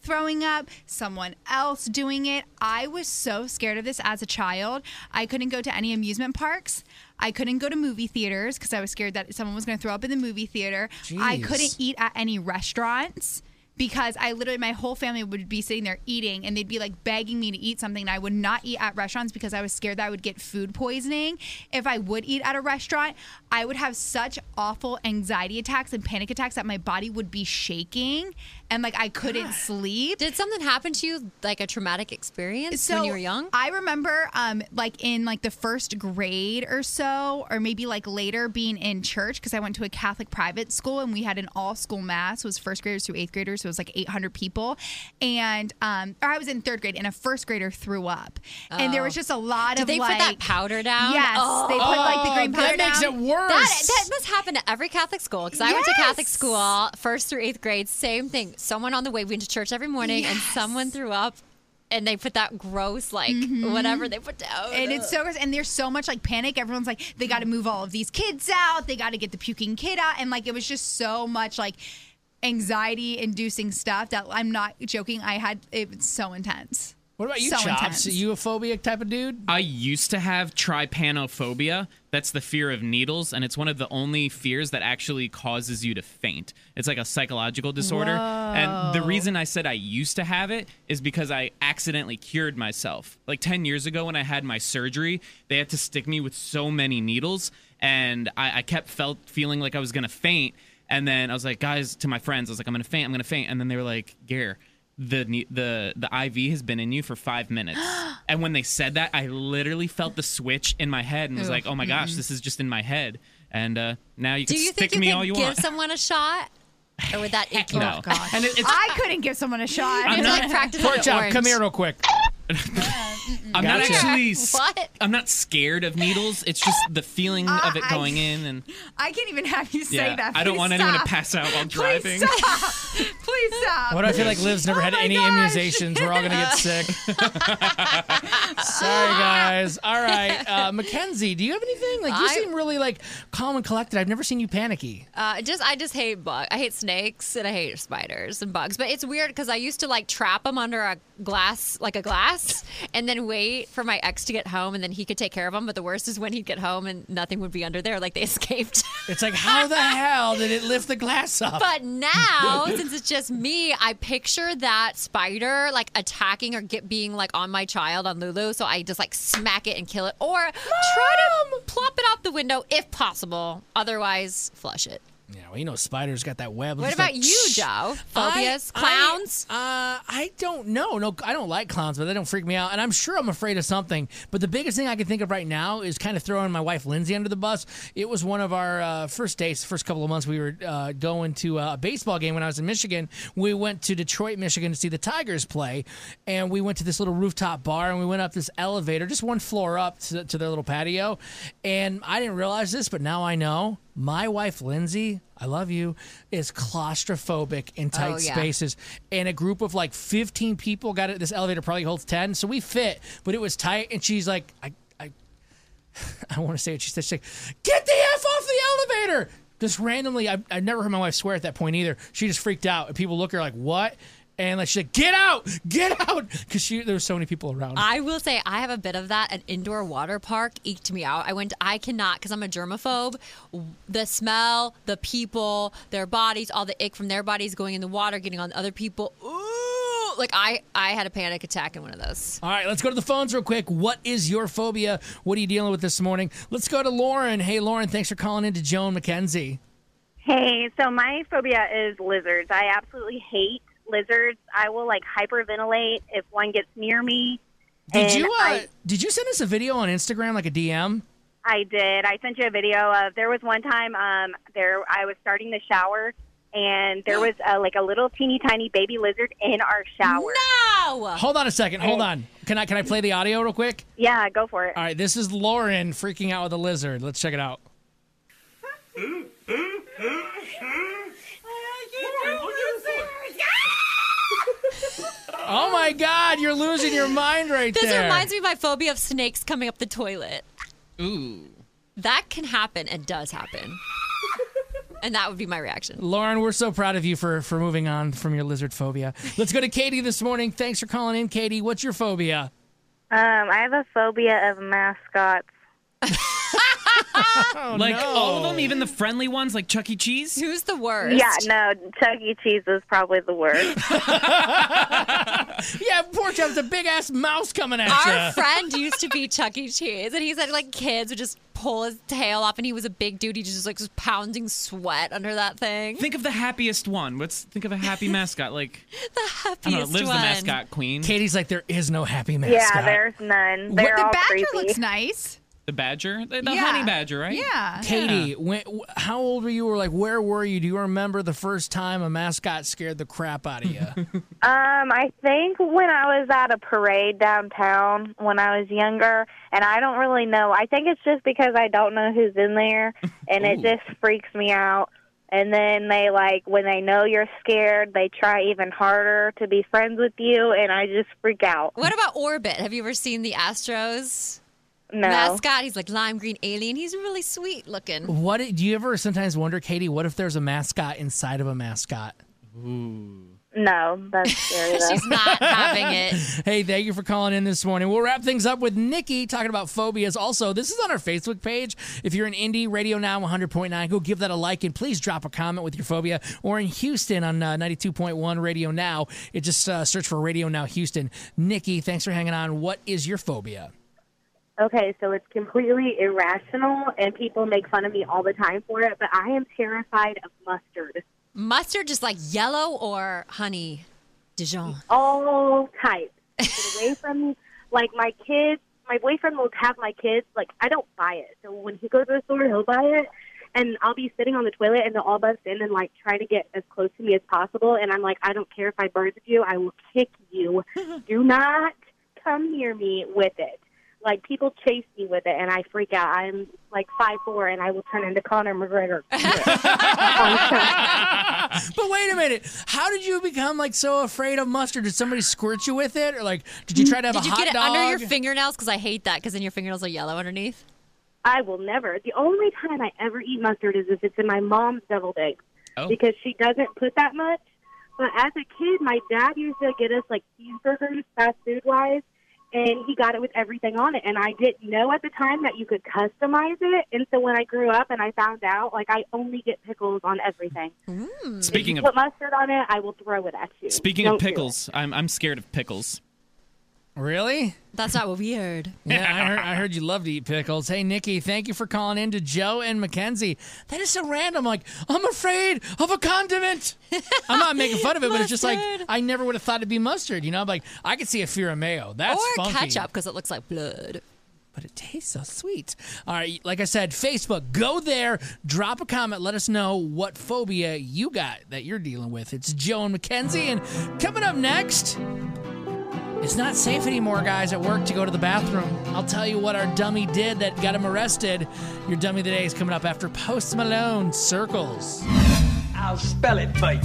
throwing up, someone else doing it. I was so scared of this as a child. I couldn't go to any amusement parks. I couldn't go to movie theaters because I was scared that someone was going to throw up in the movie theater. I Jeez. couldn't eat at any restaurants because I literally, my whole family would be sitting there eating and they'd be like begging me to eat something. And I would not eat at restaurants because I was scared that I would get food poisoning. If I would eat at a restaurant, I would have such awful anxiety attacks and panic attacks that my body would be shaking and like I couldn't sleep. Did something happen to you, like a traumatic experience when you were young? I remember like in like the first grade or so, or maybe like later being in church because I went to a Catholic private school and we had an all school mass. It was first graders through eighth graders. So it was like 800 people. And or I was in third grade and a first grader threw up. And there was just a lot Did of they like. put that powder down? Yes. They put like the green powder that makes down. it worse. That must happen to every Catholic school because I went to Catholic Yes. school, first through eighth grade, same thing. Someone on the way, we went to church every morning and someone threw up and they put that gross, like, whatever they put down. And it's so gross. And there's so much like panic. Everyone's like, they got to move all of these kids out. They got to get the puking kid out. And like, it was just so much like anxiety inducing stuff that I'm not joking. It was so intense. What about you, So Chops? intense. Are you a phobia type of dude? I used to have trypanophobia. That's the fear of needles, and it's one of the only fears that actually causes you to faint. It's like a psychological disorder. And the reason I said I used to have it is because I accidentally cured myself. Like 10 years ago when I had my surgery, they had to stick me with so many needles, and I kept feeling like I was going to faint. And then I was like, guys, to my friends, I was like, I'm going to faint. And then they were like, Gare, the IV has been in you for 5 minutes. And when they said that, I literally felt the switch in my head and was like, oh my gosh, this is just in my head. And now you can Do you stick think you me all could you give want. someone a shot? Or would that ick you No. out? Gosh. And it's, I couldn't give someone a shot. I'm It's not- like practice Pork with chop, orange. come here real quick. I'm not Gotcha. actually What? I'm not scared of needles. It's just the feeling of it going in, and I can't even have you say yeah, that. I don't Please want anyone to stop. pass out while driving. Please stop. Please stop. What do I feel like Liv's never had Oh my any gosh. immunizations? We're all going to get sick. Sorry, guys. All right. Mackenzie, do you have anything? Like, you seem really, like, calm and collected. I've never seen you panicky. I just hate bugs. I hate snakes and I hate spiders and bugs. But it's weird because I used to like trap them under a glass, and then wait for my ex to get home, and then he could take care of them. But the worst is when he'd get home and nothing would be under there, like they escaped. It's like, how the hell did it lift the glass up? But now, since it's just me, I picture that spider like attacking or being like on my child on Lulu. So I just like smack it and kill it, or try to plop it out the window if possible. Otherwise, flush it. Yeah, well, you know, spiders got that web. What It's about like, you, Joe? Phobias? Clowns? I don't know. No, I don't like clowns, but they don't freak me out. And I'm sure I'm afraid of something. But the biggest thing I can think of right now is kind of throwing my wife Lindsay under the bus. It was one of our first dates, first couple of months. We were going to a baseball game when I was in Michigan. We went to Detroit, Michigan to see the Tigers play. And we went to this little rooftop bar, and we went up this elevator, just one floor up to their little patio. And I didn't realize this, but now I know. My wife, Lindsay, I love you, is claustrophobic in tight spaces. And a group of like 15 people got it. This elevator probably holds 10. So we fit, but it was tight. And she's like, I want to say it. She said, get the F off the elevator. Just randomly, I've never heard my wife swear at that point either. She just freaked out. And people look at her like, what? And like she's like, get out, because there were so many people around. I will say I have a bit of that. An indoor water park eked me out. I cannot, because I'm a germaphobe. The smell, the people, their bodies, all the ick from their bodies going in the water, getting on other people. Ooh, like I had a panic attack in one of those. All right, let's go to the phones real quick. What is your phobia? What are you dealing with this morning? Let's go to Lauren. Hey, Lauren, thanks for calling in to Joan McKenzie. Hey, so my phobia is lizards. I absolutely hate lizards. I will like hyperventilate if one gets near me. Did you send us a video on Instagram, like a DM? I did. I sent you a video of. There was one time I was starting the shower, and there was like a little teeny tiny baby lizard in our shower. No. Hold on a second. Hold on. Can I play the audio real quick? Yeah, go for it. All right, this is Lauren freaking out with a lizard. Let's check it out. Oh my God, you're losing your mind right This there. reminds me of my phobia of snakes coming up the toilet. Ooh. That can happen and does happen. And that would be my reaction. Lauren, we're so proud of you for moving on from your lizard phobia. Let's go to Katie this morning. Thanks for calling in, Katie. What's your phobia? I have a phobia of mascots. All of them, even the friendly ones like Chuck E. Cheese? Who's the worst? Yeah, no, Chuck E. Cheese is probably the worst. Yeah, poor Chuck's a big-ass mouse coming at you. Our friend used to be Chuck E. Cheese, and he said, like, kids would just pull his tail off, and he was a big dude. He just, like, was pounding sweat under that thing. Think of the happiest one. Think of a happy mascot. Like, the I happiest don't know, Liv's one. the mascot queen. Katie's like, there is no happy mascot. Yeah, there's none. They're The all badger creepy. looks nice. The badger? The Yeah. honey badger, right? Yeah. Katie, how old were you? Or like, where were you? Do you remember the first time a mascot scared the crap out of you? I think when I was at a parade downtown when I was younger, and I don't really know. I think it's just because I don't know who's in there, and it just freaks me out. And then they, when they know you're scared, they try even harder to be friends with you, and I just freak out. What about Orbit? Have you ever seen the Astros? No. Mascot, he's like lime green alien. He's really sweet looking. What do you ever sometimes wonder, Katie? What if there's a mascot inside of a mascot? Ooh. No, that's scary though. She's not having it. Hey, thank you for calling in this morning. We'll wrap things up with Nikki talking about phobias. Also, this is on our Facebook page. If you're in Indy, Radio Now 100.9, go give that a like and please drop a comment with your phobia. Or in Houston on 92.1 Radio Now, just search for Radio Now Houston. Nikki, thanks for hanging on. What is your phobia? Okay, so it's completely irrational, and people make fun of me all the time for it, but I am terrified of mustard. Mustard, just like yellow or honey Dijon? All types. Get away from me. Like, my kids, my boyfriend will have my kids, I don't buy it. So when he goes to the store, he'll buy it, and I'll be sitting on the toilet, and they'll all bust in and, try to get as close to me as possible, and I'm like, I don't care if I burn you. I will kick you. Do not come near me with it. People chase me with it, and I freak out. I'm 5'4", and I will turn into Conor McGregor. But wait a minute. How did you become so afraid of mustard? Did somebody squirt you with it? Or did you try to have Did a you hot get it dog? under your fingernails? Because I hate that, because then your fingernails are yellow underneath. I will never. The only time I ever eat mustard is if it's in my mom's deviled eggs, because she doesn't put that much. But as a kid, my dad used to get us cheeseburgers, fast food-wise, and he got it with everything on it. And I didn't know at the time that you could customize it. And so when I grew up and I found out, I only get pickles on everything. Speaking if of you put mustard on it, I will throw it at you. Speaking Don't of do it. pickles, I'm scared of pickles. Really? That's not weird. Yeah, I heard you love to eat pickles. Hey, Nikki, thank you for calling in to Joe and Mackenzie. That is so random. I'm afraid of a condiment. I'm not making fun of it, but it's just I never would have thought it'd be mustard. I could see a fear of mayo. That's or funky. ketchup, because it looks like blood. But it tastes so sweet. All right, like I said, Facebook, go there, drop a comment, let us know what phobia you got that you're dealing with. It's Joe and Mackenzie, and coming up next, it's not safe anymore, guys, at work to go to the bathroom. I'll tell you what our dummy did that got him arrested. Your dummy of the day is coming up after Post Malone, Circles. I'll spell it for you.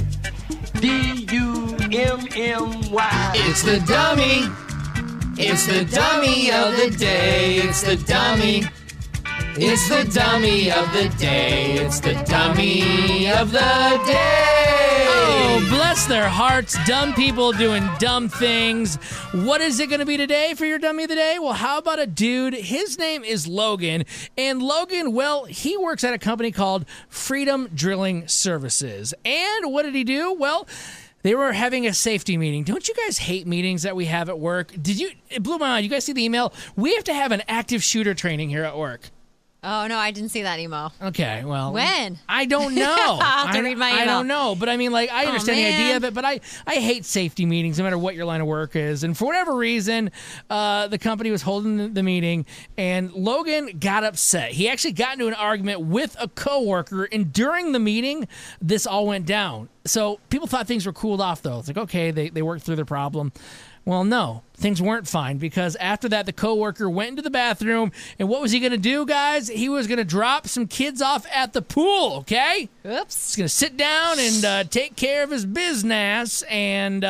D-U-M-M-Y. It's the dummy. It's the dummy of the day. It's the dummy. It's the dummy of the day. It's the dummy of the day. Oh, bless their hearts. Dumb people doing dumb things. What is it going to be today for your dummy of the day? Well, how about a dude? His name is Logan. And Logan, well, he works at a company called Freedom Drilling Services. And what did he do? Well, they were having a safety meeting. Don't you guys hate meetings that we have at work? It blew my mind. You guys see the email? We have to have an active shooter training here at work. Oh, no, I didn't see that email. Okay, well. When? I don't know. I'll have to read my email. I don't know, but I mean, I understand the idea of it, but I hate safety meetings no matter what your line of work is. And for whatever reason, the company was holding the meeting, and Logan got upset. He actually got into an argument with a coworker, and during the meeting, this all went down. So people thought things were cooled off, though. It's okay, they worked through their problem. Well, no, things weren't fine, because after that, the coworker went into the bathroom, and what was he going to do, guys? He was going to drop some kids off at the pool, okay? Oops. He's going to sit down and take care of his business, and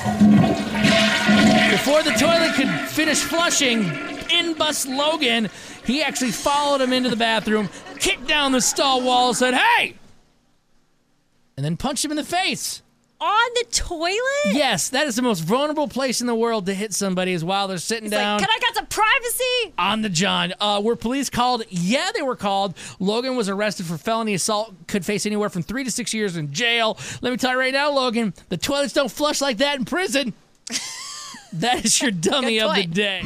before the toilet could finish flushing, in busts Logan. He actually followed him into the bathroom, kicked down the stall wall, said, "Hey, and then punch him in the face. On the toilet? Yes, that is the most vulnerable place in the world to hit somebody is while they're sitting down. Can I get some privacy? On the John. Were police called? Yeah, they were called. Logan was arrested for felony assault, could face anywhere from 3 to 6 years in jail. Let me tell you right now, Logan, the toilets don't flush like that in prison. That is your dummy of the day.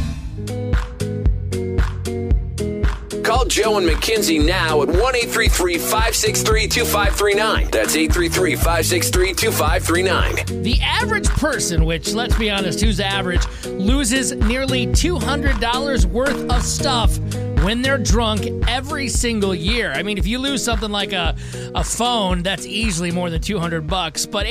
Call Joe and Mackenzie now at 1-833-563-2539. That's 833-563-2539. The average person, which, let's be honest, who's average, loses nearly $200 worth of stuff when they're drunk every single year. I mean, if you lose something like a phone, that's easily more than $200. But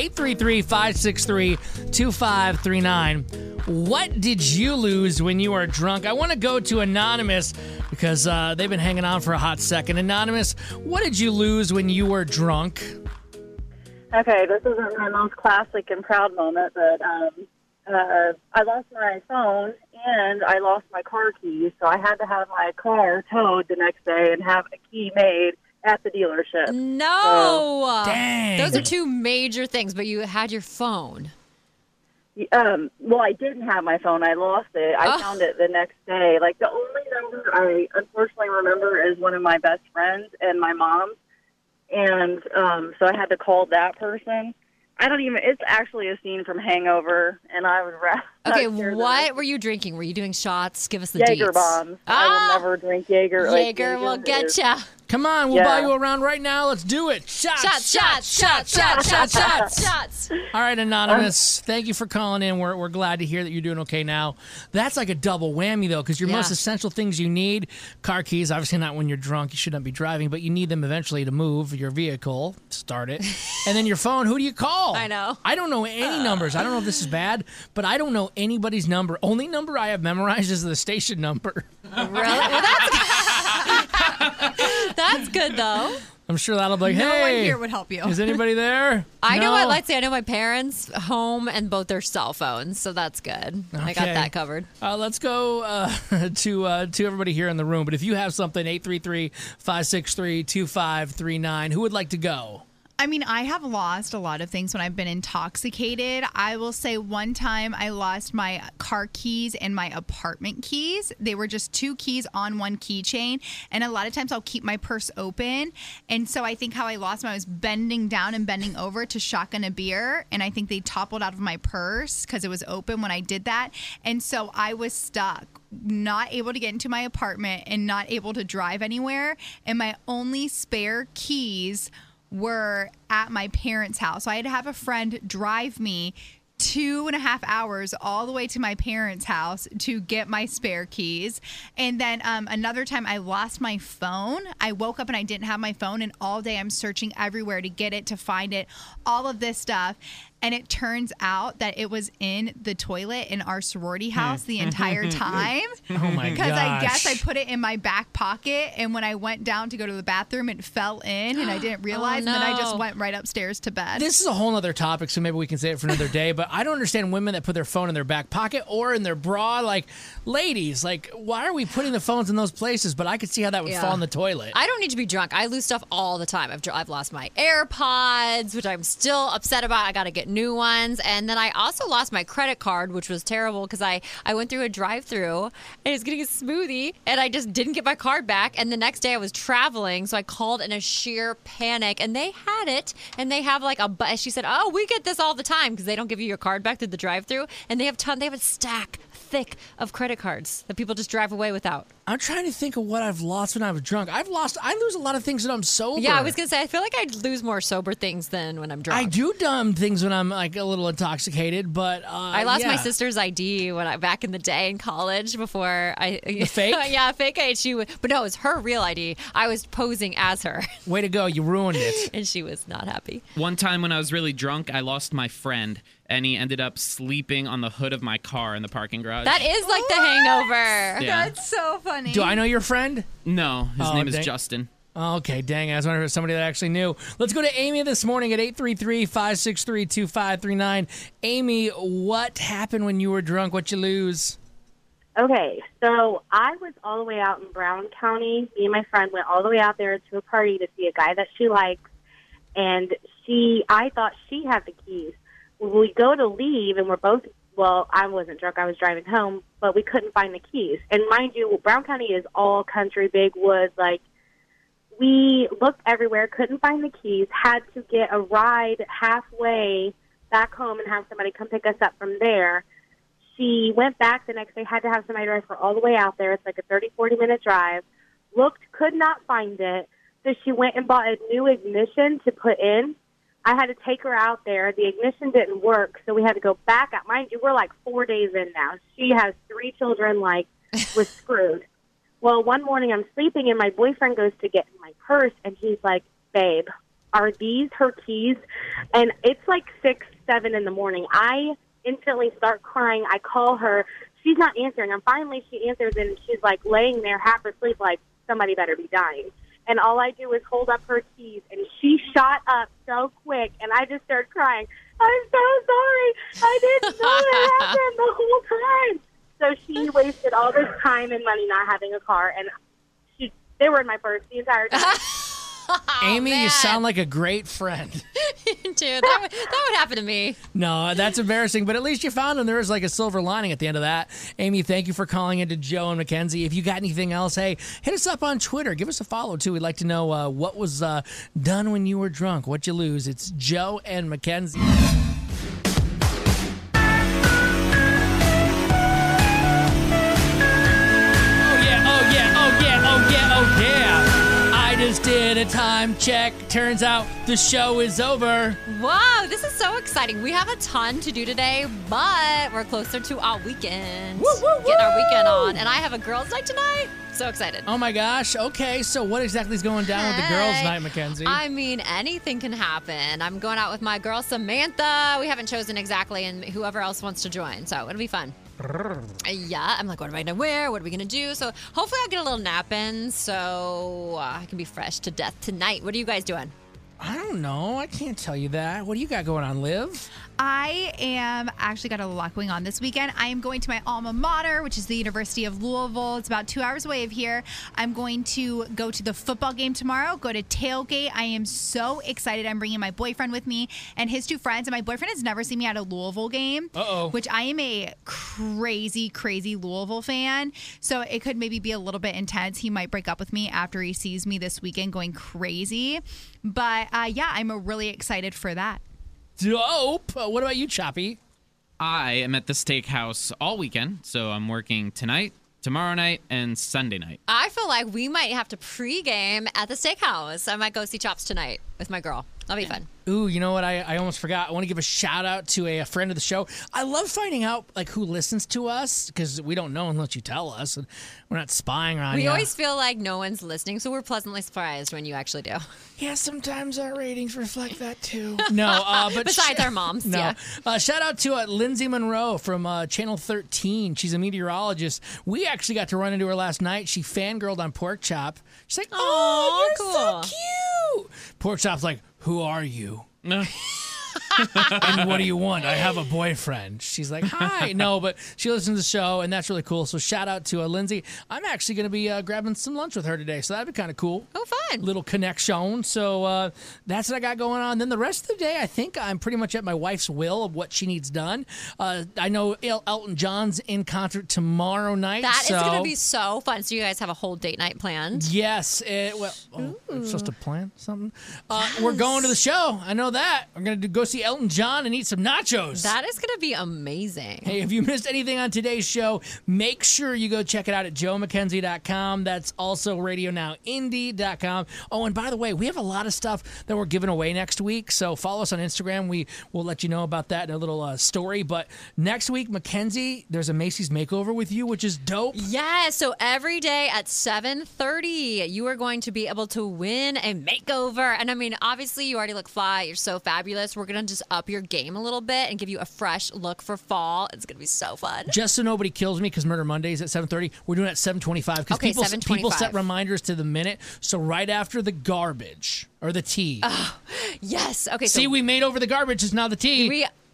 833-563-2539. What did you lose when you were drunk? I want to go to Anonymous because they've been hanging on for a hot second. Anonymous, what did you lose when you were drunk? Okay, this isn't my most classic and proud moment, but I lost my phone and I lost my car keys, so I had to have my car towed the next day and have a key made at the dealership. No! Dang. Those are two major things, but you had your phone. Well, I didn't have my phone. I lost it. I found it the next day. Like, the only number I unfortunately remember is one of my best friends and my mom's. And so I had to call that person. It's actually a scene from Hangover, and I would rather. Okay, what were you drinking? Were you doing shots? Give us the Jaeger deets. bombs. I will never drink Jaeger. Jaeger will get ya. Come on, we'll buy you a round right now. Let's do it. Shots. All right, Anonymous, thank you for calling in. We're glad to hear that you're doing okay now. That's like a double whammy, though, because your most essential things you need, car keys, obviously not when you're drunk. You shouldn't be driving, but you need them eventually to move your vehicle, start it. And then your phone, who do you call? I know. I don't know any numbers. I don't know if this is bad, but I don't know anybody's number. Only number I have memorized is the station number. Really? Well, that's good, though. I'm sure that'll be like, No hey. one here would help you. Is anybody there? I know No? what, let's say I know my parents' home and both their cell phones, so that's good. I got Okay. that covered. Let's go to everybody here in the room. But if you have something, 833-563-2539. Who would like to go? I mean, I have lost a lot of things when I've been intoxicated. I will say one time I lost my car keys and my apartment keys. They were just 2 keys on one keychain. And a lot of times I'll keep my purse open. And so I think how I lost them, I was bending down and bending over to shotgun a beer. And I think they toppled out of my purse because it was open when I did that. And so I was stuck, not able to get into my apartment and not able to drive anywhere. And my only spare keys were at my parents' house. So I had to have a friend drive me 2.5 hours all the way to my parents' house to get my spare keys. And then another time I lost my phone. I woke up and I didn't have my phone, and all day I'm searching everywhere to get it, to find it, all of this stuff. And it turns out that it was in the toilet in our sorority house the entire time. Oh, my Because I gosh. guess I put it in my back pocket, and when I went down to go to the bathroom, it fell in, and I didn't realize. And then I just no. went right upstairs to bed. This is a whole other topic, so maybe we can save it for another day. But I don't understand women that put their phone in their back pocket or in their bra. Like, ladies, like, why are we putting the phones in those places? But I could see how that would Yeah. fall in the toilet. I don't need to be drunk. I lose stuff all the time. I've lost my AirPods, which I'm still upset about. I got to get new ones. And then I also lost my credit card, which was terrible because I went through a drive-thru and I was getting a smoothie and I just didn't get my card back. And the next day I was traveling, so I called in a sheer panic, and they had it. And they have like she said, "Oh, we get this all the time," because they don't give you your card back through the drive-thru, and they have a stack thick of credit cards that people just drive away without. I'm trying to think of what I've lost when I was drunk. I lose a lot of things when I'm sober. Yeah, I was going to say, I feel like I lose more sober things than when I'm drunk. I do dumb things when I'm like a little intoxicated, but I lost my yeah. sister's ID back in the day in college before I The fake? yeah, fake ID. But no, it was her real ID. I was posing as her. Way to go, you ruined it. And she was not happy. One time when I was really drunk, I lost my friend, and he ended up sleeping on the hood of my car in the parking garage. That is like the hangover. Yeah. That's so funny. Do I know your friend? No, his Oh, name is dang. Justin. Okay, dang. I was wondering if it was somebody that actually knew. Let's go to Amy this morning at 833-563-2539. Amy, what happened when you were drunk? What you lose? Okay, so I was all the way out in Brown County. Me and my friend went all the way out there to a party to see a guy that she likes, and I thought she had the keys. We go to leave, and we're both, well, I wasn't drunk. I was driving home, but we couldn't find the keys. And mind you, Brown County is all country, big woods. Like, we looked everywhere, couldn't find the keys, had to get a ride halfway back home and have somebody come pick us up from there. She went back the next day, had to have somebody drive her all the way out there. It's like a 30, 40-minute drive. Looked, could not find it. So she went and bought a new ignition to put in. I had to take her out there. The ignition didn't work, so we had to go back out. Mind you, we're like 4 days in now. She has 3 children, like, was screwed. Well, one morning I'm sleeping, and my boyfriend goes to get my purse, and he's like, babe, are these her keys? And it's like 6, 7 in the morning. I instantly start crying. I call her. She's not answering. And finally she answers, and she's like laying there half asleep like somebody better be dying. And all I do is hold up her keys, and she shot up so quick, and I just started crying. I'm so sorry. I didn't know that happened the whole time. So she wasted all this time and money not having a car, and they were in my purse the entire time. Amy, you sound like a great friend. Dude, that would happen to me. No, that's embarrassing, but at least you found them. There was like a silver lining at the end of that. Amy, thank you for calling into Joe and Mackenzie. If you got anything else, hey, hit us up on Twitter. Give us a follow, too. We'd like to know what was done when you were drunk. What'd you lose? It's Joe and Mackenzie. Just did a time check. Turns out the show is over. Whoa, this is so exciting. We have a ton to do today, but we're closer to our weekend. Getting our weekend on. And I have a girls' night tonight. So excited. Oh my gosh. Okay, so what exactly is going down with the girls' night, Mackenzie? I mean, anything can happen. I'm going out with my girl Samantha. We haven't chosen exactly, and whoever else wants to join. So it'll be fun. Yeah, I'm like, what am I going to wear? What are we going to do? So hopefully I'll get a little nap in so I can be fresh to death tonight. What are you guys doing? I don't know. I can't tell you that. What do you got going on, Liv? I am actually got a lot going on this weekend. I am going to my alma mater, which is the University of Louisville. It's about 2 hours away of here. I'm going to go to the football game tomorrow, go to tailgate. I am so excited. I'm bringing my boyfriend with me and his 2 friends. And my boyfriend has never seen me at a Louisville game, which I am a crazy, crazy Louisville fan. So it could maybe be a little bit intense. He might break up with me after he sees me this weekend going crazy. But yeah, I'm really excited for that. Dope. What about you, Choppy? I am at the steakhouse all weekend, so I'm working tonight, tomorrow night, and Sunday night. I feel like we might have to pregame at the steakhouse. I might go see Chops tonight with my girl. That'll be fun. Ooh, you know what? I almost forgot. I want to give a shout out to a friend of the show. I love finding out like who listens to us because we don't know unless you tell us. And we're not spying on you. We always feel like no one's listening, so we're pleasantly surprised when you actually do. Yeah, sometimes our ratings reflect that too. No, but besides our moms. No. Yeah. Shout out to Lindsay Monroe from Channel 13. She's a meteorologist. We actually got to run into her last night. She fangirled on Pork Chop. She's like, "Oh, you're cool. so cute." Pork Chop's like, "Who are you?" And what do you want? I have a boyfriend. She's like, hi. No, but she listens to the show, and that's really cool. So shout out to Lindsay. I'm actually going to be grabbing some lunch with her today, so that'd be kind of cool. Oh, fun. Little connection. So that's what I got going on. Then the rest of the day, I think I'm pretty much at my wife's will of what she needs done. I know Elton John's in concert tomorrow night. That is going to be so fun. So you guys have a whole date night planned? Yes. I'm supposed to plan something. We're going to the show. I know that. We're going to go see Elton John and eat some nachos. That is going to be amazing. Hey, if you missed anything on today's show, make sure you go check it out at joemackenzie.com. That's also radionowindy.com. Oh, and by the way, we have a lot of stuff that we're giving away next week, so follow us on Instagram. We will let you know about that in a little story. But next week, Mackenzie, there's a Macy's makeover with you, which is dope. Yeah, so every day at 7:30, you are going to be able to win a makeover. And I mean, obviously, you already look fly. You're so fabulous. We're going to just up your game a little bit and give you a fresh look for fall. It's going to be so fun. Just so nobody kills me, because Murder Mondays at 7:30, we're doing it at 7:25. Because Okay, people 7:25. set reminders to the minute. So right after the garbage or the tea. Yes. Okay. See, we made over the garbage. It's now the tea.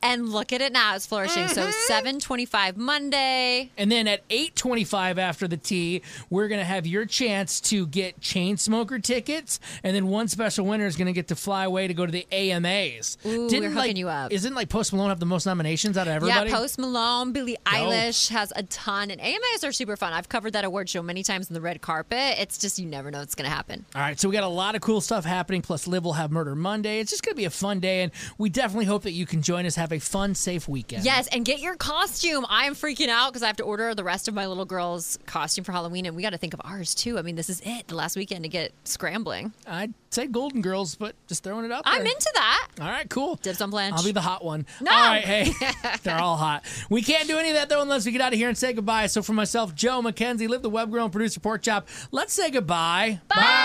And look at it now. It's flourishing. So 7:25 Monday. And then at 8:25 after the tea, we're going to have your chance to get Chainsmoker tickets. And then one special winner is going to get to fly away to go to the AMAs. Ooh, we're hooking you up. Isn't Post Malone have the most nominations out of everybody? Yeah, Post Malone, Billie Eilish has a ton. And AMAs are super fun. I've covered that award show many times on the red carpet. It's just, you never know what's going to happen. All right, so we got a lot of cool stuff happening. Plus, Liv will have Murder Monday. It's just going to be a fun day. And we definitely hope that you can join us. Have a fun, safe weekend. Yes, and get your costume. I am freaking out because I have to order the rest of my little girl's costume for Halloween. And we got to think of ours, too. I mean, this is it, the last weekend to get scrambling. I'd say Golden Girls, but just throwing it up there. I'm into that. All right, cool. Dibs on Blanche. I'll be the hot one. No. All right, hey, they're all hot. We can't do any of that, though, unless we get out of here and say goodbye. So for myself, Joe, Mackenzie, Liv the Web Girl, and producer Pork Chop, let's say goodbye. Bye.